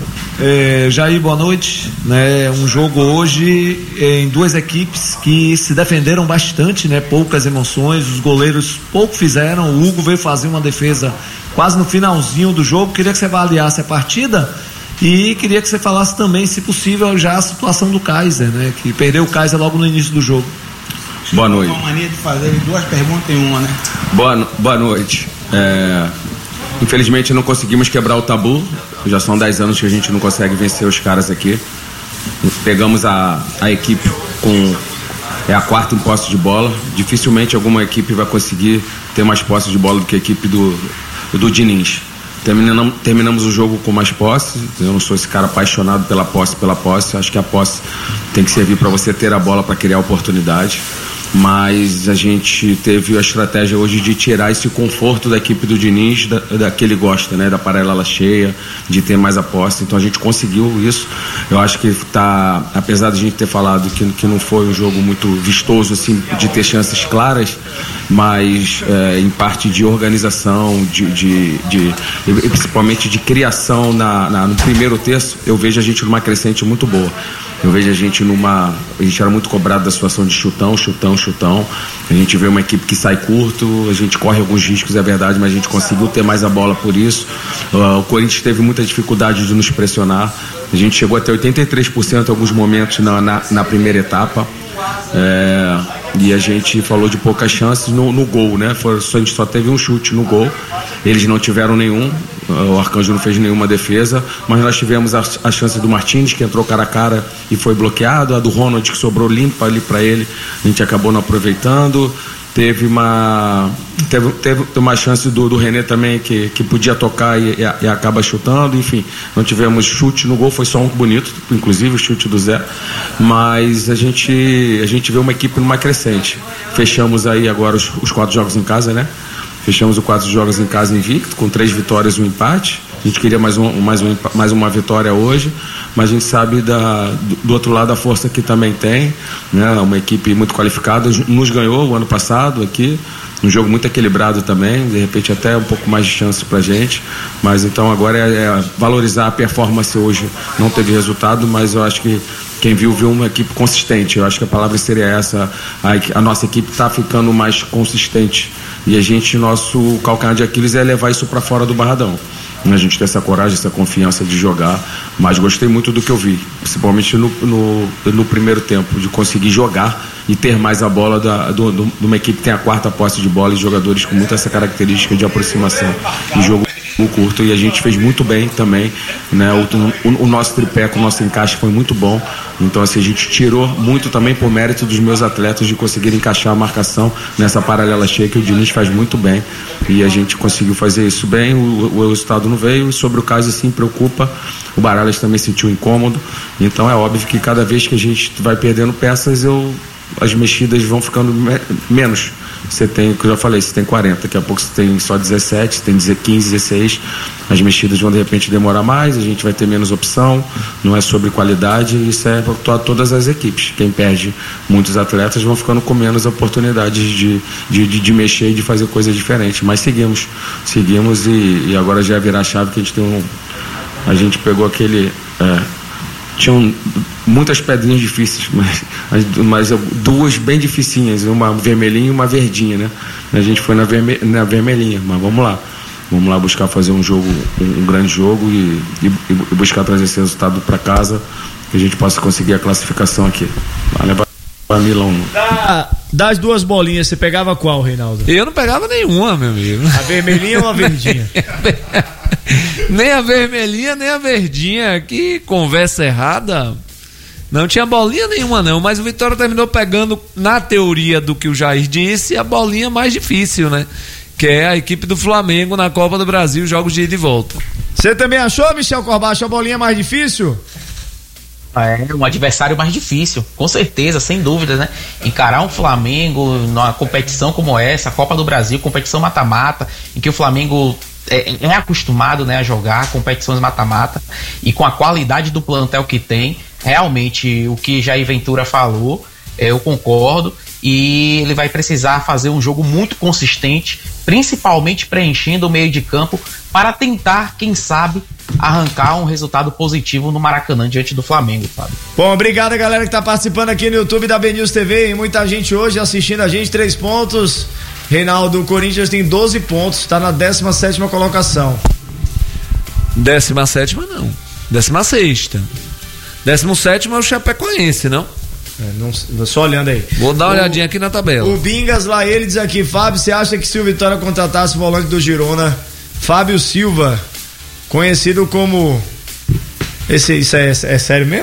Jair, boa noite, né? Um jogo hoje em 2 equipes que se defenderam bastante, né? Poucas emoções, os goleiros pouco fizeram, o Hugo veio fazer uma defesa quase no finalzinho do jogo. Queria que você avaliasse a partida e queria que você falasse também, se possível, já a situação do Kaiser, né? Que perdeu o Kaiser logo no início do jogo. Boa noite. Uma mania de fazer 2 perguntas em uma, né? Boa noite. Infelizmente não conseguimos quebrar o tabu. Já são 10 anos que a gente não consegue vencer os caras aqui. Pegamos a equipe com a 4ª em posse de bola. Dificilmente alguma equipe vai conseguir ter mais posse de bola do que a equipe do Diniz. Terminamos o jogo com mais posse. Eu não sou esse cara apaixonado pela posse. Acho que a posse tem que servir para você ter a bola para criar oportunidade. Mas a gente teve a estratégia hoje de tirar esse conforto da equipe do Diniz, da que ele gosta, né? Da paralela cheia, de ter mais a posse. Então a gente conseguiu isso. Eu acho que apesar de a gente ter falado que não foi um jogo muito vistoso, assim, de ter chances claras, mas em parte de organização, e principalmente de criação no primeiro terço, eu vejo a gente numa crescente muito boa. Eu vejo a gente era muito cobrado da situação de chutão. A gente vê uma equipe que sai curto, a gente corre alguns riscos, é verdade, mas a gente conseguiu ter mais a bola por isso. O Corinthians teve muita dificuldade de nos pressionar. A gente chegou até 83% em alguns momentos na primeira etapa. E a gente falou de poucas chances no gol, né? A gente só teve um chute no gol, eles não tiveram nenhum, o Arcanjo não fez nenhuma defesa, mas nós tivemos a chance do Martins, que entrou cara a cara e foi bloqueado, a do Ronald, que sobrou limpa ali para ele, a gente acabou não aproveitando. Teve uma chance do René também que podia tocar e acaba chutando. Enfim, não tivemos chute no gol, foi só um bonito, inclusive o chute do Zé, mas a gente vê uma equipe numa crescente. Fechamos aí agora os 4 jogos em casa, né? Fechamos os 4 jogos em casa invicto, com 3 vitórias e um empate. A gente queria mais uma vitória hoje, mas a gente sabe do outro lado a força que também tem, né? Uma equipe muito qualificada, nos ganhou o ano passado aqui, um jogo muito equilibrado também, de repente até um pouco mais de chance pra gente, mas então agora é valorizar a performance hoje. Não teve resultado, mas eu acho que quem viu uma equipe consistente. Eu acho que a palavra seria essa. A nossa equipe está ficando mais consistente. E nosso calcanhar de Aquiles é levar isso para fora do Barradão. A gente tem essa coragem, essa confiança de jogar, mas gostei muito do que eu vi, principalmente no primeiro tempo, de conseguir jogar e ter mais a bola de uma equipe que tem a quarta posse de bola e jogadores com muita essa característica de aproximação e jogo curto, e a gente fez muito bem também, né? O nosso tripé, o nosso encaixe foi muito bom, então assim, a gente tirou muito também por mérito dos meus atletas de conseguir encaixar a marcação nessa paralela cheia que o Diniz faz muito bem, e a gente conseguiu fazer isso bem. O resultado não veio, e sobre o caso assim preocupa, o Baralhas também sentiu incômodo, então é óbvio que cada vez que a gente vai perdendo peças, as mexidas vão ficando menos. Você tem, que eu já falei, você tem 40, daqui a pouco você tem só 17, você tem 15, 16, as mexidas vão de repente demorar mais, a gente vai ter menos opção, não é sobre qualidade, isso é para todas as equipes. Quem perde muitos atletas vão ficando com menos oportunidades de mexer e de fazer coisas diferentes, mas seguimos e agora já é virar a chave, que a gente pegou aquele... tinham muitas pedrinhas difíceis, mas duas bem dificinhas, uma vermelhinha e uma verdinha, né? A gente foi na vermelhinha, mas vamos lá buscar fazer um grande jogo e buscar trazer esse resultado para casa, que a gente possa conseguir a classificação aqui. Vai levar para Milão. Das duas bolinhas, você pegava qual, Reinaldo? Eu não pegava nenhuma, meu amigo. A vermelhinha ou a verdinha? Nem a vermelhinha, nem a verdinha. Que conversa errada. Não tinha bolinha nenhuma não, mas o Vitória terminou pegando, na teoria do que o Jair disse, a bolinha mais difícil, né? Que é a equipe do Flamengo na Copa do Brasil, jogos de ida e volta. Você também achou, Michel Corbacho, a bolinha mais difícil? É um adversário mais difícil, com certeza, sem dúvida, né? Encarar um Flamengo numa competição como essa, a Copa do Brasil, competição mata-mata, em que o Flamengo é acostumado, né, a jogar competições mata-mata, e com a qualidade do plantel que tem, realmente o que Jair Ventura falou, eu concordo, e ele vai precisar fazer um jogo muito consistente, principalmente preenchendo o meio de campo, para tentar, quem sabe, arrancar um resultado positivo no Maracanã diante do Flamengo, Fábio. Bom, obrigado a galera que tá participando aqui no YouTube da BNews TV, e muita gente hoje assistindo a gente, 3 pontos. Reinaldo, o Corinthians tem 12 pontos, tá na 17ª colocação. 17ª não, 16ª. 17º é o Chapecoense, não? Não, só olhando aí. Vou dar uma olhadinha aqui na tabela. O Bingas lá, ele diz aqui: Fábio, você acha que se o Vitória contratasse o volante do Girona, Fábio Silva, conhecido como... Isso é sério mesmo?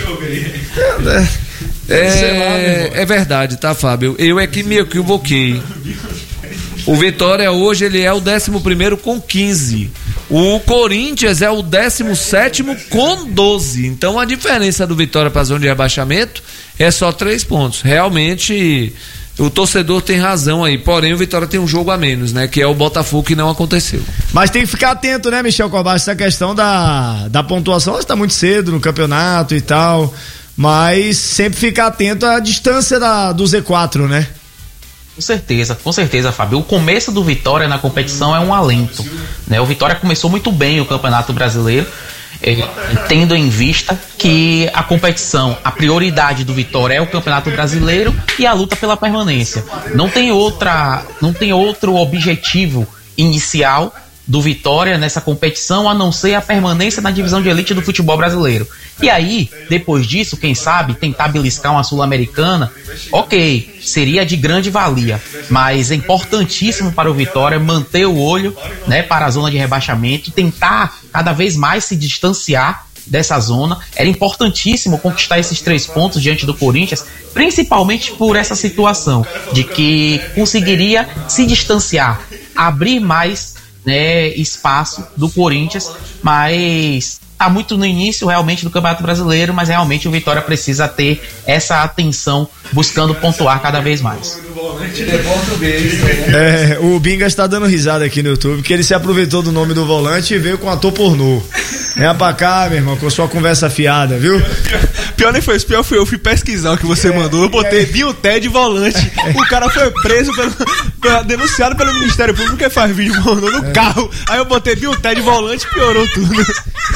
É verdade, tá, Fábio? Eu é que me equivoquei. O Vitória hoje ele é o 11º com 15. O Corinthians é o 17º com 12. Então a diferença do Vitória para a zona de rebaixamento é só 3 pontos. Realmente o torcedor tem razão aí. Porém o Vitória tem um jogo a menos, né? Que é o Botafogo, que não aconteceu. Mas tem que ficar atento, né, Michel Corbacho? Essa questão da pontuação está muito cedo no campeonato e tal. Mas sempre ficar atento à distância do Z4, né? Com certeza, Fábio. O começo do Vitória na competição é um alento, né? O Vitória começou muito bem o Campeonato Brasileiro, tendo em vista que a competição, a prioridade do Vitória é o Campeonato Brasileiro e a luta pela permanência. Não tem outro objetivo inicial do Vitória nessa competição a não ser a permanência na divisão de elite do futebol brasileiro. E aí, depois disso, quem sabe, tentar beliscar uma Sul-Americana, ok, seria de grande valia, mas é importantíssimo para o Vitória manter o olho, né, para a zona de rebaixamento, tentar cada vez mais se distanciar dessa zona. Era importantíssimo conquistar esses 3 pontos diante do Corinthians, principalmente por essa situação de que conseguiria se distanciar, abrir mais, né, espaço do Corinthians, mas está muito no início realmente do Campeonato Brasileiro, mas realmente o Vitória precisa ter essa atenção, buscando pontuar cada vez mais. O Binga está dando risada aqui no YouTube, que ele se aproveitou do nome do volante e veio com ator pornô. Venha pra cá, meu irmão, com sua conversa fiada, viu? Pior nem foi isso, pior foi eu fui pesquisar o que você mandou, eu botei Bioté de volante, o cara foi preso, denunciado pelo Ministério Público que faz vídeo pornô no carro, aí eu botei Bioté de volante, piorou tudo.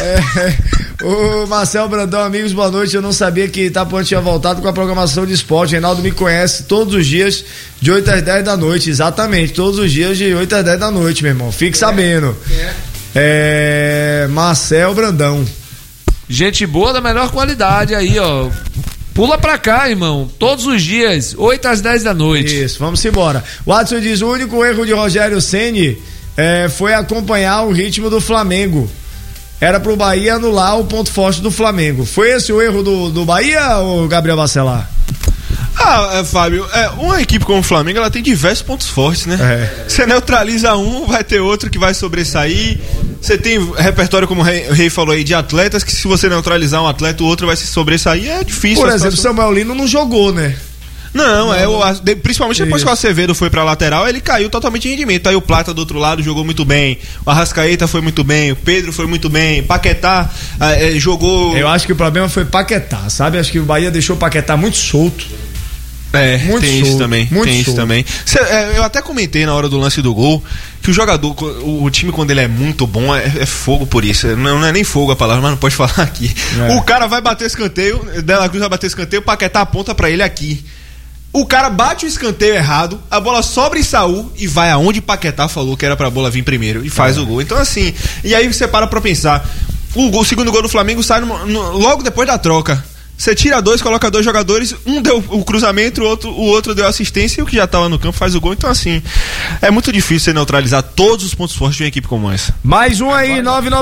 O Marcel Brandão, amigos, boa noite. Eu não sabia que Itapuã tinha voltado com a programação de esporte. Reinaldo me conhece todos os dias de 8 às 10 da noite. Exatamente, todos os dias de 8 às 10 da noite, meu irmão. Fique sabendo. Marcel Brandão. Gente boa da melhor qualidade aí, ó. Pula pra cá, irmão. Todos os dias, 8 às 10 da noite. Isso, vamos embora. O Watson diz: o único erro de Rogério Ceni foi acompanhar o ritmo do Flamengo. Era pro Bahia anular o ponto forte do Flamengo. Foi esse o erro do Bahia, ou Gabriel Bacelar? Fábio, uma equipe como o Flamengo, ela tem diversos pontos fortes, né? Você neutraliza um, vai ter outro que vai sobressair. Você tem repertório, como o Rei falou aí, de atletas, que se você neutralizar um atleta, o outro vai se sobressair, é difícil. Por exemplo, Samuel Lino não jogou, né? Não, principalmente depois que o Acevedo foi pra lateral, ele caiu totalmente em rendimento. Aí o Plata do outro lado jogou muito bem, o Arrascaeta foi muito bem, o Pedro foi muito bem, Paquetá jogou... Eu acho que o problema foi Paquetá, sabe? Acho que o Bahia deixou o Paquetá muito solto. Muito tem solto, isso também. Tem isso também. Eu até comentei na hora do lance do gol que o jogador, o time quando ele é muito bom é fogo por isso. Não é nem fogo a palavra, mas não pode falar aqui. O cara vai bater escanteio, Dela Cruz vai bater escanteio, o Paquetá aponta pra ele aqui. O cara bate o escanteio errado, a bola sobra em Saul e vai aonde Paquetá falou que era pra bola vir primeiro e faz o gol. Então assim, e aí você para pra pensar, o segundo gol do Flamengo sai logo depois da troca. Você tira dois, coloca dois jogadores, um deu o cruzamento, o outro deu assistência e o que já estava no campo faz o gol. Então assim, é muito difícil você neutralizar todos os pontos fortes de uma equipe como essa. Mais um aí,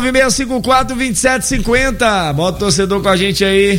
996542750. Bota o torcedor com a gente aí.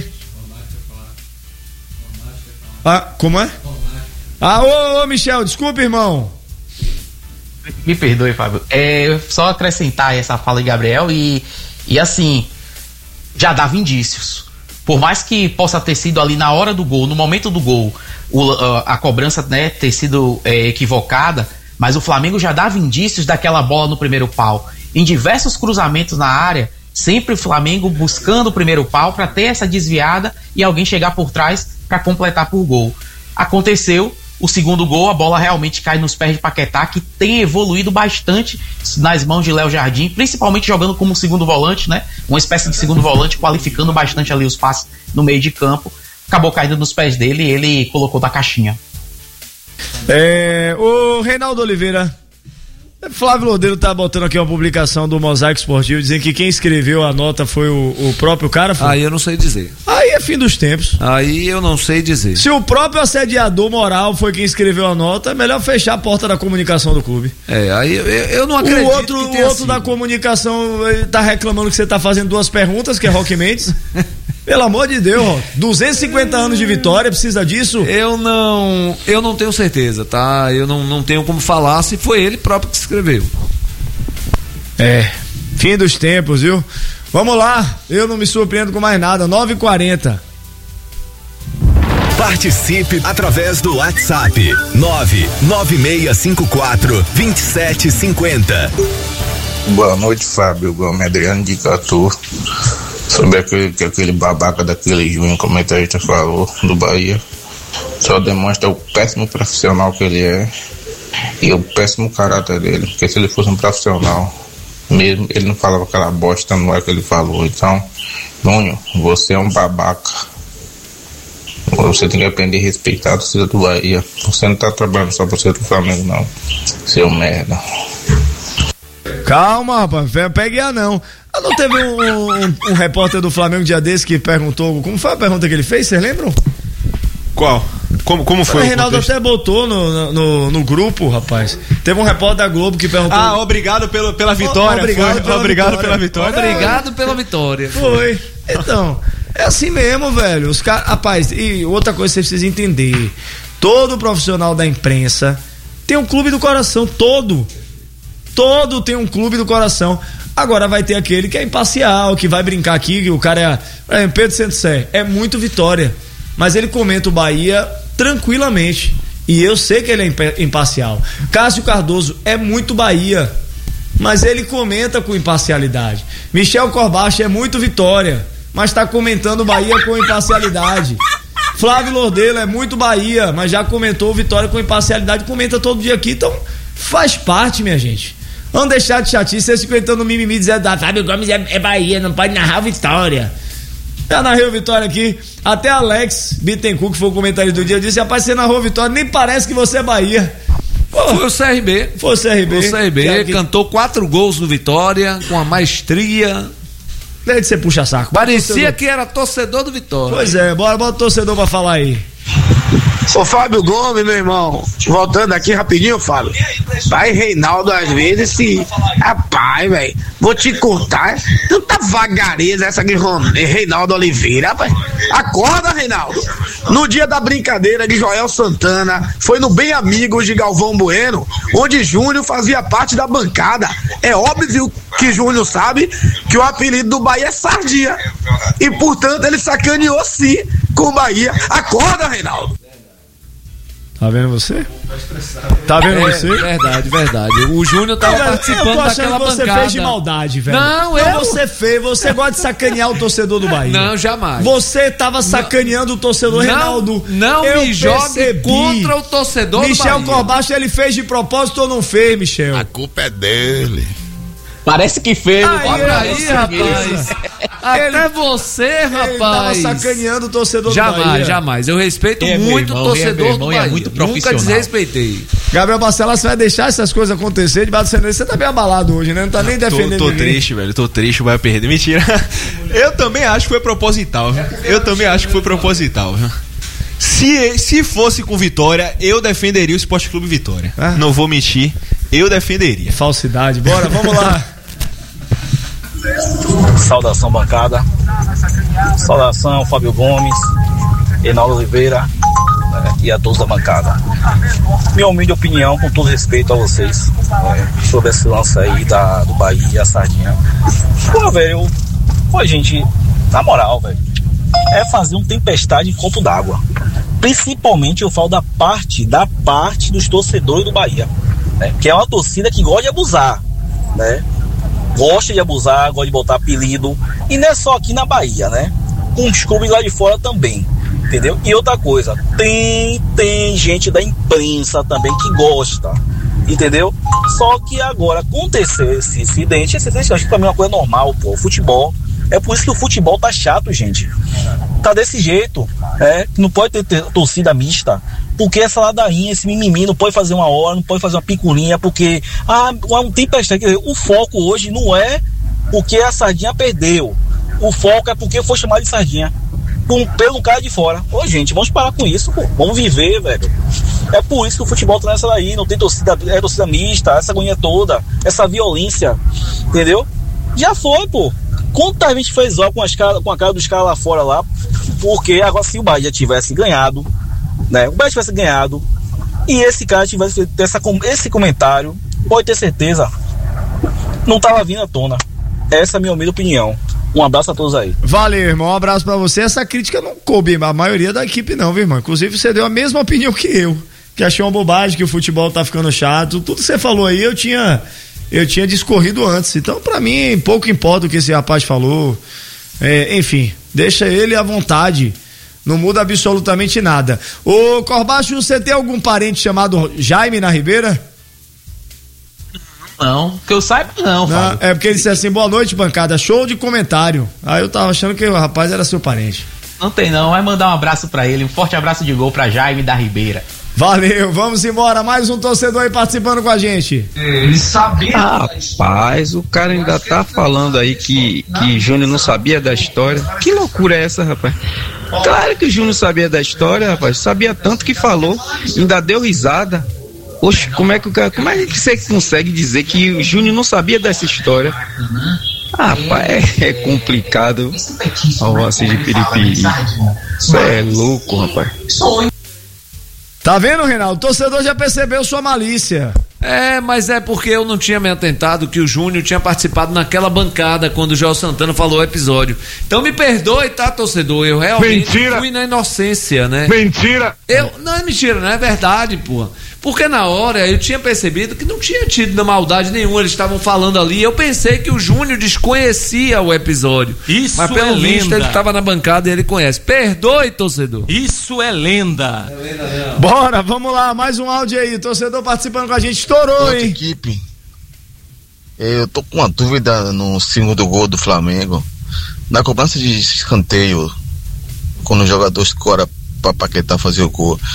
Como é? Ô Michel, desculpa, irmão. Me perdoe, Fábio. Só acrescentar essa fala de Gabriel e assim, já dava indícios. Por mais que possa ter sido ali na hora do gol, no momento do gol, a cobrança, né, ter sido equivocada, mas o Flamengo já dava indícios daquela bola no primeiro pau. Em diversos cruzamentos na área, sempre o Flamengo buscando o primeiro pau para ter essa desviada e alguém chegar por trás para completar por gol. Aconteceu, o segundo gol, a bola realmente cai nos pés de Paquetá, que tem evoluído bastante nas mãos de Léo Jardim, principalmente jogando como segundo volante, né? Uma espécie de segundo volante, qualificando bastante ali os passes no meio de campo. Acabou caindo nos pés dele e ele colocou da caixinha. O Reinaldo Oliveira, Flávio Lodeiro tá botando aqui uma publicação do Mosaico Esportivo dizendo que quem escreveu a nota foi o próprio cara. Aí eu não sei dizer. Aí é fim dos tempos. Aí eu não sei dizer. Se o próprio assediador moral foi quem escreveu a nota, é melhor fechar a porta da comunicação do clube. Aí eu não acredito. O outro da comunicação tá reclamando que você tá fazendo duas perguntas, que é Roque Mendes. Pelo amor de Deus, 250 anos de vitória, precisa disso? Eu não tenho certeza, tá? Eu não tenho como falar se foi ele próprio que escreveu. Fim dos tempos, viu? Vamos lá, eu não me surpreendo com mais nada, 9h40. Participe através do WhatsApp 996542750. Boa noite, Fábio. Gomes Adriano de Catu. Sobre aquele babaca daquele Júnior, comentarista falou, do Bahia, só demonstra o péssimo profissional que ele é e o péssimo caráter dele, porque se ele fosse um profissional mesmo, ele não falava aquela bosta no ar que ele falou. Então, Júnior, você é um babaca, você tem que aprender a respeitar a torcida do Bahia, você não tá trabalhando só pra ser do Flamengo não, seu merda. Calma, rapaz, pegue não. Não teve um repórter do Flamengo dia desse que perguntou, como foi a pergunta que ele fez, vocês lembram? Qual? Como foi? O Reinaldo até botou no grupo, rapaz. Teve um repórter da Globo que perguntou. Obrigado pela vitória. Obrigado pela vitória. Obrigado pela vitória. Foi. Então, é assim mesmo, velho. Os caras, rapaz, e outra coisa que você precisa entender: todo profissional da imprensa tem um clube do coração, todo tem um clube do coração. Agora vai ter aquele que é imparcial, que vai brincar aqui, que o cara Pedro Santos é muito Vitória, mas ele comenta o Bahia tranquilamente, e eu sei que ele é imparcial. Cássio Cardoso é muito Bahia, mas ele comenta com imparcialidade. Michel Corbacho é muito Vitória, mas tá comentando o Bahia com imparcialidade. Flávio Lodeiro é muito Bahia, mas já comentou o Vitória com imparcialidade, comenta todo dia aqui, então faz parte, minha gente. Vamos deixar de chatice, vocês ficam entrando no mimimi dizendo, Fábio Gomes é Bahia, não pode narrar Vitória. Já narrei o Vitória aqui, até Alex Bittencourt, que foi o comentarista do dia, disse, rapaz, você narrou Vitória, nem parece que você é Bahia. Foi o CRB. Foi o CRB. O CRB cantou 4 gols no Vitória, com a maestria. Desde que você puxa saco. Parecia que era torcedor do Vitória. Pois é, bota o torcedor pra falar aí. Ô Fábio Gomes, meu irmão, voltando aqui rapidinho, Fábio. Pai Reinaldo, às vezes, se. Rapaz, velho, vou te cortar. Tanta vagareza essa de Reinaldo Oliveira, rapaz. Acorda, Reinaldo. No dia da brincadeira de Joel Santana, foi no Bem Amigos de Galvão Bueno, onde Júnior fazia parte da bancada. É óbvio que Júnior sabe que o apelido do Bahia é Sardinha. E, portanto, ele sacaneou sim com o Bahia. Acorda, Reinaldo. Tá vendo você? Tá vendo você? Verdade. O Júnior tava participando daquela bancada. Você fez de maldade, velho. Não, você fez. Você gosta de sacanear o torcedor do Bahia. Não, jamais. Você tava sacaneando o torcedor, Reinaldo. Não me jogue contra o torcedor do Bahia. Michel Corbacho, ele fez de propósito ou não fez, Michel? A culpa é dele. Parece que fez. Aí, rapaz. Até você, rapaz. Ele tava sacaneando o torcedor do Bahia. Jamais. Eu respeito muito o torcedor do Bahia. É muito profissional. Nunca desrespeitei. Gabriel Barcelos, você vai deixar essas coisas acontecer debaixo do cenário? Você tá bem abalado hoje, né? Não tá nem defendendo Tô triste, velho. Tô triste, vai perder. Mentira. Eu também acho que foi proposital. Se fosse com Vitória, eu defenderia o Sport Clube Vitória. Não vou mentir, eu defenderia. Falsidade. Bora, vamos lá. Saudação, bancada. Saudação, Fábio Gomes, Reinaldo Oliveira, e a todos da bancada. Minha humilde opinião, com todo respeito a vocês, sobre esse lance aí do Bahia e a Sardinha. Pô, velho, gente, na moral, velho, é fazer um tempestade em copo d'água. Principalmente eu falo da parte dos torcedores do Bahia, né? Que é uma torcida que gosta de abusar, né? Gosta de abusar, gosta de botar apelido. E não é só aqui na Bahia, né? Com os clubes lá de fora também, entendeu? E outra coisa, tem gente da imprensa também que gosta, entendeu? Só que agora aconteceu esse incidente, acho que pra mim é uma coisa normal, pô, o futebol. É por isso que o futebol tá chato, gente. Tá desse jeito, não pode ter torcida mista, porque essa ladainha, esse mimimi, não pode fazer uma hora, não pode fazer uma piculinha, porque não tem tempestade. Quer dizer, o foco hoje não é porque a Sardinha perdeu, o foco é porque foi chamado de Sardinha pelo cara de fora. Ô, gente, vamos parar com isso, pô. Vamos viver, velho. É por isso que o futebol tá nessa daí, não tem torcida mista, essa agonia toda, essa violência, entendeu? Já foi, pô. Quanta gente fez ó com a cara dos caras lá fora lá, porque agora se o Bahia tivesse ganhado, né? O Bahia tivesse ganhado e esse cara tivesse feito esse comentário, pode ter certeza, não tava vindo à tona. Essa é a minha humilde opinião. Um abraço a todos aí. Valeu, irmão. Um abraço pra você. Essa crítica não coube a maioria da equipe não, viu, irmão? Inclusive você deu a mesma opinião que eu, que achei uma bobagem, que o futebol tá ficando chato. Tudo que você falou aí eu tinha discorrido antes, então pra mim pouco importa o que esse rapaz falou, enfim, deixa ele à vontade, não muda absolutamente nada. Ô Corbacho, você tem algum parente chamado Jaime na Ribeira? Não, que eu saiba não, Fábio. É porque ele disse assim, boa noite bancada, show de comentário, aí eu tava achando que o rapaz era seu parente. Não tem não, vai mandar um abraço pra ele, um forte abraço de gol pra Jaime da Ribeira. Valeu, vamos embora, mais um torcedor aí participando com a gente. Ele sabia. Rapaz, o cara ainda tá falando aí que Júnior não sabia da história. Que loucura é essa, rapaz? Claro que o Júnior sabia da história, rapaz. Sabia tanto que falou, ainda deu risada. Poxa, como é que você consegue dizer que o Júnior não sabia dessa história? Rapaz, é complicado. Ó, assim de piripiri. Isso é louco, rapaz. Tá vendo, Reinaldo? O torcedor já percebeu sua malícia. Mas é porque eu não tinha me atentado que o Júnior tinha participado naquela bancada quando o Joel Santana falou o episódio. Então me perdoe, tá, torcedor? Eu realmente fui na inocência, né? Mentira! Não é mentira, não é verdade, porra. Porque na hora eu tinha percebido que não tinha tido maldade nenhuma, eles estavam falando ali. Eu pensei que o Júnior desconhecia o episódio. Isso mas pelo visto lenda. ele estava na bancada e ele conhece. Perdoe, torcedor. Isso é lenda. Bora, vamos lá, mais um áudio aí. Torcedor participando com a gente, estourou, hein? Equipe. Eu tô com uma dúvida no segundo gol do Flamengo. Na cobrança de escanteio, quando o jogador escora pra Paquetá fazer o gol,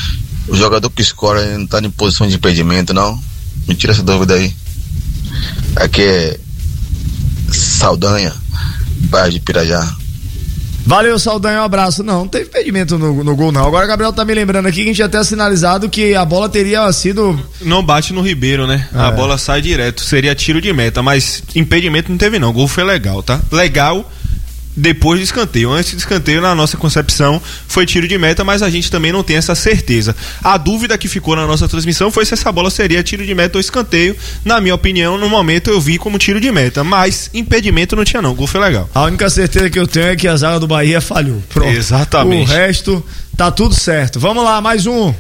O jogador que escora não tá em posição de impedimento, não? Me tira essa dúvida aí. Aqui é Saldanha, bairro de Pirajá. Valeu, Saldanha, um abraço. Não teve impedimento no gol, não. Agora o Gabriel tá me lembrando aqui que a gente já tinha sinalizado que a bola teria sido... Não bate no Ribeiro, né? A bola sai direto, seria tiro de meta, mas impedimento não teve não, o gol foi legal, tá? Legal depois do escanteio. Antes do escanteio, na nossa concepção, foi tiro de meta, mas a gente também não tem essa certeza. A dúvida que ficou na nossa transmissão foi se essa bola seria tiro de meta ou escanteio. Na minha opinião, no momento eu vi como tiro de meta, mas impedimento não tinha não, o gol foi legal. A única certeza que eu tenho é que a zaga do Bahia falhou. Pronto. Exatamente. O resto tá tudo certo. Vamos lá, mais um.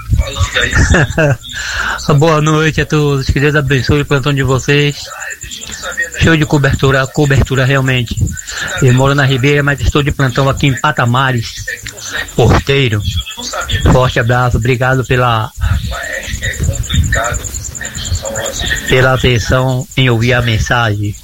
Boa noite a todos, que Deus abençoe o plantão de vocês. Show de cobertura realmente. Eu moro na Ribeira, mas estou de plantão aqui em Patamares, porteiro. Forte abraço, obrigado pela atenção em ouvir a mensagem.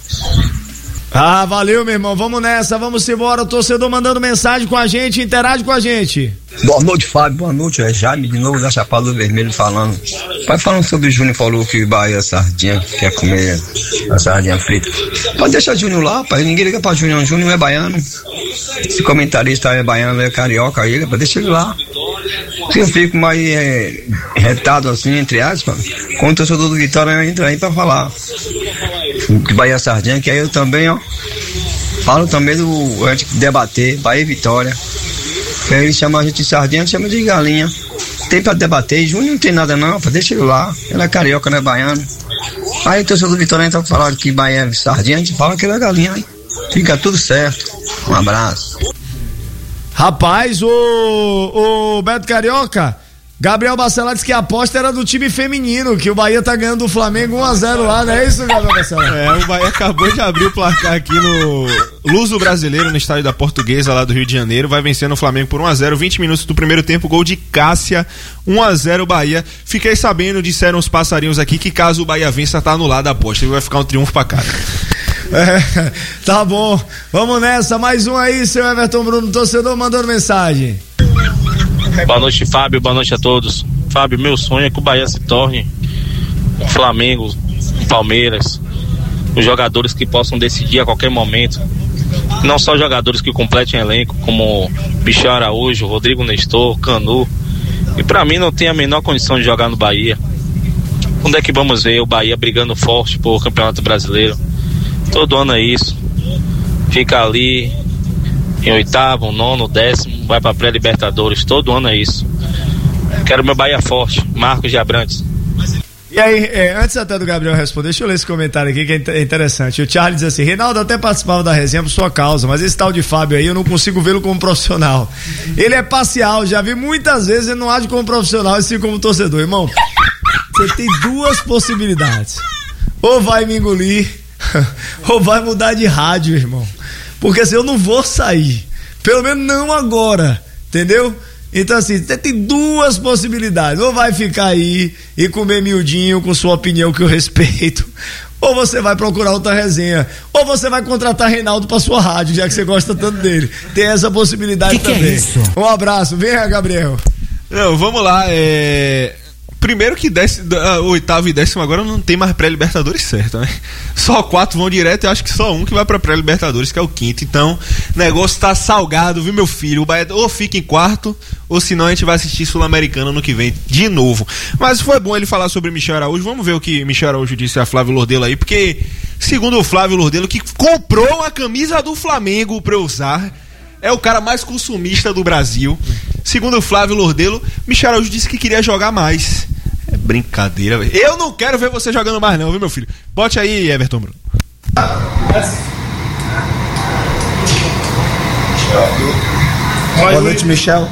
Ah, valeu, meu irmão, vamos nessa, vamos embora. O torcedor mandando mensagem com a gente, interage com a gente. Boa noite, Fábio, boa noite, é Jaime de novo da Chapada do Vermelho falando. Pai, falando sobre o Júnior, falou que Bahia sardinha, quer comer a sardinha frita. Pode deixar Júnior lá, pai, ninguém liga pra Júnior, Júnior é baiano. Esse comentarista é baiano, é carioca, ele, deixa ele lá. Se eu fico mais retado assim, entre aspas, quando o torcedor do Vitória entra aí pra falar que Bahia sardinha, que aí eu também, ó, falo também do, a gente debater, Bahia e Vitória. Ele chama a gente de sardinha, chama de galinha. Tem pra debater, Júnior não tem nada não, deixa ele lá, ele é carioca, não é baiano. Aí o torcedor do Vitória entra falando que Bahia é sardinha, a gente fala que ele é galinha, aí fica tudo certo. Um abraço. Rapaz, o Beto Carioca, Gabriel Bacelar disse que a aposta era do time feminino, que o Bahia tá ganhando do Flamengo 1-0 lá, não é isso, Gabriel Bacelar? O Bahia acabou de abrir o placar aqui no Luso Brasileiro, no estádio da Portuguesa, lá do Rio de Janeiro, vai vencendo o Flamengo por 1-0, 20 minutos do primeiro tempo, gol de Cássia, 1-0 Bahia. Fiquei sabendo, disseram os passarinhos aqui, que caso o Bahia vença, tá anulada a aposta, e vai ficar um triunfo pra cá. Tá bom, vamos nessa, mais um aí, seu Everton Bruno, torcedor mandando mensagem. Boa noite, Fábio, boa noite a todos. Fábio, meu sonho é que o Bahia se torne um Flamengo, um Palmeiras, os jogadores que possam decidir a qualquer momento, não só jogadores que completem elenco, como Michel Araújo, Rodrigo Nestor, Canu, e pra mim não tem a menor condição de jogar no Bahia. Quando é que vamos ver o Bahia brigando forte por Campeonato Brasileiro? Todo ano é isso, fica ali em oitavo, nono, décimo, vai pra pré-Libertadores, todo ano é isso. Quero meu Bahia forte, Marcos de Abrantes. E aí, antes até do Gabriel responder, deixa eu ler esse comentário aqui que é interessante. O Charlie diz assim: Reinaldo até participava da resenha por sua causa, mas esse tal de Fábio aí eu não consigo vê-lo como profissional. Ele é parcial, já vi muitas vezes, ele não age como profissional e sim como torcedor. Irmão, você tem duas possibilidades: ou vai me engolir, ou vai mudar de rádio, irmão. Porque assim, eu não vou sair. Pelo menos não agora. Entendeu? Então assim, você tem duas possibilidades. Ou vai ficar aí e comer miudinho com sua opinião que eu respeito. Ou você vai procurar outra resenha. Ou você vai contratar Reinaldo pra sua rádio, já que você gosta tanto dele. Tem essa possibilidade também. Que é isso? Um abraço. Venha, Gabriel. Não, vamos lá. Primeiro que oitavo e décimo agora não tem mais pré-Libertadores certo, né? Só 4 vão direto e acho que só um que vai pra pré-Libertadores, que é o quinto. Então, o negócio tá salgado, viu, meu filho? O Bahia ou fica em quarto, ou senão a gente vai assistir Sul-Americano no que vem de novo. Mas foi bom ele falar sobre Michel Araújo. Vamos ver o que Michel Araújo disse a Flávio Lordelo aí, porque, segundo o Flávio Lordelo, que comprou a camisa do Flamengo pra eu usar, é o cara mais consumista do Brasil. Segundo o Flávio Lordelo, Michel Araújo disse que queria jogar mais. É brincadeira, velho. Eu não quero ver você jogando mais não, viu, meu filho? Bote aí, Everton Bruno. Boa noite, Michel.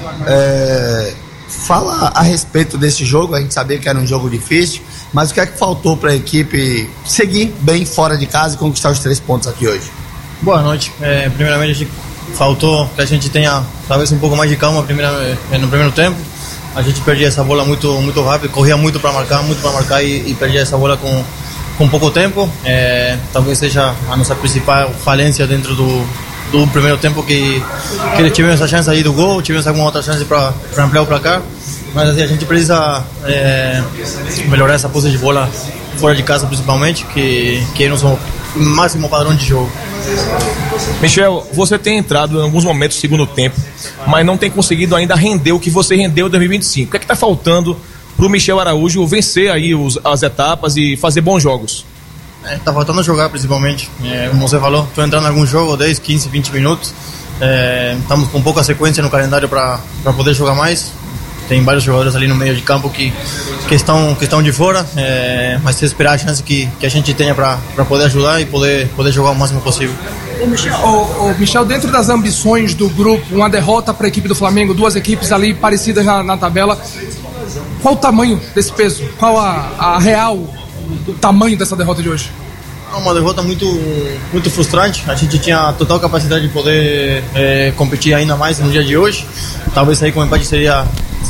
Fala a respeito desse jogo. A gente sabia que era um jogo difícil, mas o que é que faltou para a equipe seguir bem fora de casa e conquistar os 3 pontos aqui hoje? Boa noite. Primeiramente, faltou que a gente tenha talvez um pouco mais de calma no primeiro tempo. A gente perdia essa bola muito rápido, corria muito para marcar e perdia essa bola com pouco tempo. Talvez seja a nossa principal falência dentro do primeiro tempo, que tivemos essa chance aí do gol, tivemos alguma outra chance para ampliar o placar Mas assim, a gente precisa melhorar essa posse de bola fora de casa, principalmente, que não são o máximo padrão de jogo. Michel, você tem entrado em alguns momentos do segundo tempo, mas não tem conseguido ainda render o que você rendeu em 2025. O que é que está faltando para o Michel Araújo vencer aí as etapas e fazer bons jogos? Tá faltando jogar, principalmente. Como você falou, estou entrando em algum jogo 10, 15, 20 minutos. Estamos com pouca sequência no calendário para poder jogar mais. Tem vários jogadores ali no meio de campo que estão de fora, mas se esperar a chance que a gente tenha para poder ajudar e poder jogar o máximo possível. Michel, dentro das ambições do grupo, uma derrota para a equipe do Flamengo, duas equipes ali parecidas na tabela, qual o tamanho desse peso? Qual o tamanho dessa derrota de hoje? Uma derrota muito frustrante. A gente tinha total capacidade de poder competir ainda mais no dia de hoje. Talvez sair com um empate seria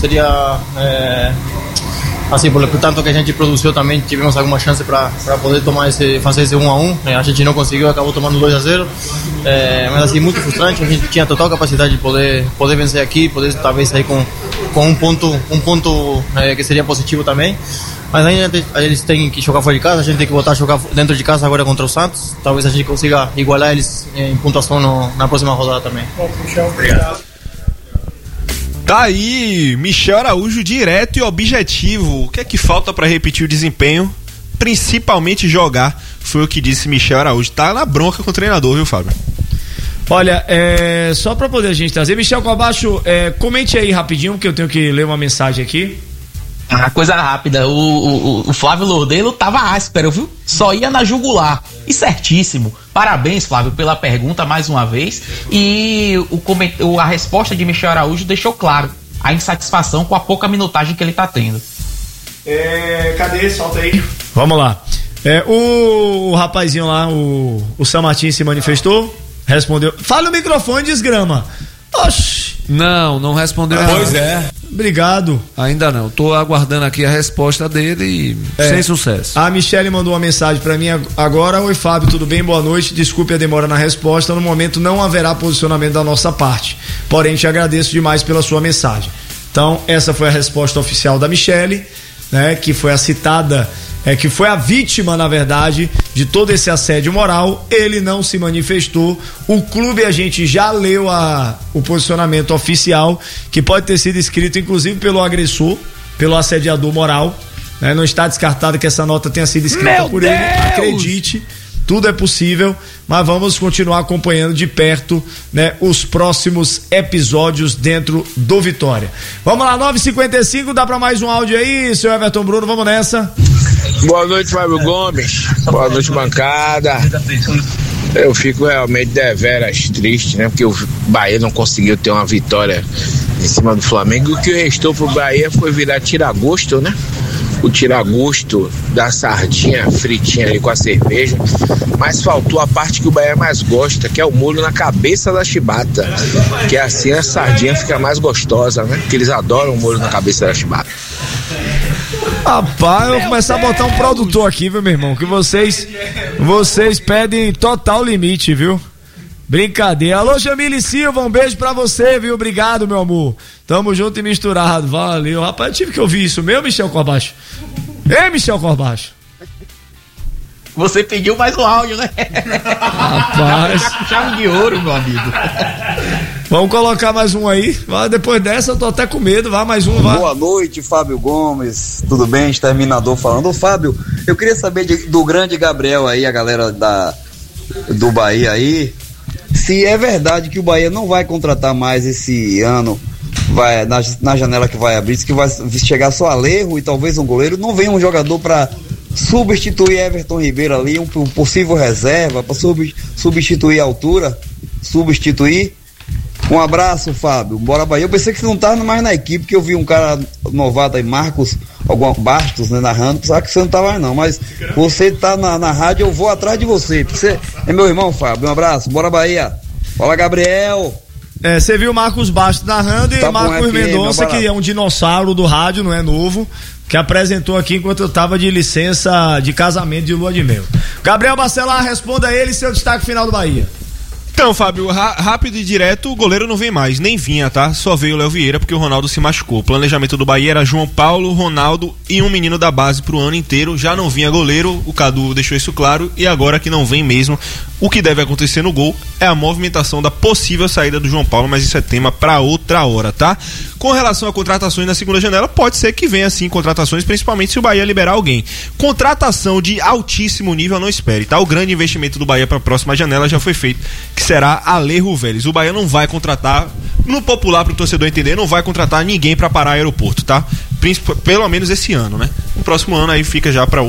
assim, por tanto que a gente produziu também, tivemos alguma chance para poder fazer esse 1-1. A gente não conseguiu, acabou tomando 2-0. Mas assim, muito frustrante. A gente tinha total capacidade de poder vencer aqui, poder talvez sair com um ponto que seria positivo também. Mas ainda eles têm que jogar fora de casa, a gente tem que voltar a jogar dentro de casa agora contra o Santos. Talvez a gente consiga igualar eles em pontuação na próxima rodada também. Obrigado. Tá aí, Michel Araújo, direto e objetivo. O que é que falta para repetir o desempenho? Principalmente jogar, foi o que disse Michel Araújo. Tá na bronca com o treinador, viu, Fábio? Olha, só para poder a gente trazer, Michel Corbacho, comente aí rapidinho, que eu tenho que ler uma mensagem aqui. Coisa rápida, o Flávio Lordelo tava áspero, viu? Só ia na jugular. E certíssimo. Parabéns, Flávio, pela pergunta mais uma vez. E a resposta de Michel Araújo deixou claro a insatisfação com a pouca minutagem que ele tá tendo. Cadê? Solta aí. Vamos lá. O rapazinho lá, o San Martín se manifestou, respondeu. Fala o microfone, desgrama. Oxi. Não respondeu. Pois é. Obrigado. Ainda não. Tô aguardando aqui a resposta dele e sem sucesso. A Michele mandou uma mensagem pra mim agora. Oi, Fábio, tudo bem? Boa noite. Desculpe a demora na resposta. No momento não haverá posicionamento da nossa parte. Porém, te agradeço demais pela sua mensagem. Então, essa foi a resposta oficial da Michele, né? Que foi a citada, que foi a vítima, na verdade, de todo esse assédio moral. Ele não se manifestou. O clube, a gente já leu o posicionamento oficial, que pode ter sido escrito inclusive pelo agressor, pelo assediador moral, né? Não está descartado que essa nota tenha sido escrita por ele. Acredite, tudo é possível, mas vamos continuar acompanhando de perto, né, os próximos episódios dentro do Vitória. Vamos lá, 9h55, dá pra mais um áudio aí, seu Everton Bruno, vamos nessa. Boa noite, Fábio Gomes. Boa noite, bancada. Eu fico realmente deveras triste, né? Porque o Bahia não conseguiu ter uma vitória em cima do Flamengo. O que restou pro Bahia foi virar tiragosto, né? O tiragosto da sardinha fritinha ali com a cerveja. Mas faltou a parte que o Bahia mais gosta, que é o molho na cabeça da chibata. Que assim a sardinha fica mais gostosa, né? Porque eles adoram o molho na cabeça da chibata. Rapaz, eu vou começar a botar um produtor aqui, viu, meu irmão? Que vocês pedem total limite, viu? Brincadeira. Alô, Jamile Silva, um beijo pra você, viu? Obrigado, meu amor. Tamo junto e misturado. Valeu. Rapaz, eu tive que ouvir isso meu, Michel Corbacho. Ei, Michel Corbacho. Você pediu mais um áudio, né? Rapaz. Chave de ouro, meu amigo. Vamos colocar mais um aí. Depois dessa eu tô até com medo. Vai mais um, vai. Boa noite, Fábio Gomes. Tudo bem? Exterminador falando. Ô, Fábio, eu queria saber do grande Gabriel aí, a galera do Bahia aí, se é verdade que o Bahia não vai contratar mais esse ano, vai na janela que vai abrir, que vai chegar só Alejo e talvez um goleiro, não vem um jogador para substituir Everton Ribeiro ali, um possível reserva, para substituir a altura, Um abraço, Fábio. Bora Bahia. Eu pensei que você não estava mais na equipe, porque eu vi um cara novato aí, Bastos, né, narrando, sabe que você não estava mais não, mas você tá na rádio, eu vou atrás de você, porque você é meu irmão, Fábio. Um abraço, bora Bahia. Fala, Gabriel. Você viu Marcos Bastos narrando e Marcos Mendonça, que é um dinossauro do rádio, não é novo, que apresentou aqui enquanto eu tava de licença de casamento de lua de mel. Gabriel Bacelar, responda a ele seu destaque final do Bahia. Então, Fábio, rápido e direto, o goleiro não vem mais, nem vinha, tá? Só veio o Léo Vieira porque o Ronaldo se machucou. O planejamento do Bahia era João Paulo, Ronaldo e um menino da base pro ano inteiro. Já não vinha goleiro, o Cadu deixou isso claro, e agora que não vem mesmo, o que deve acontecer no gol é a movimentação da possível saída do João Paulo, mas isso é tema pra outra hora, tá? Com relação a contratações na segunda janela, pode ser que venha sim contratações, principalmente se o Bahia liberar alguém. Contratação de altíssimo nível, não espere, tá? O grande investimento do Bahia pra próxima janela já foi feito, que será Alejo Vélez. O Bahia não vai contratar, no popular pro torcedor entender, não vai contratar ninguém pra parar aeroporto, tá? Pelo menos esse ano, né? No próximo ano aí fica já pra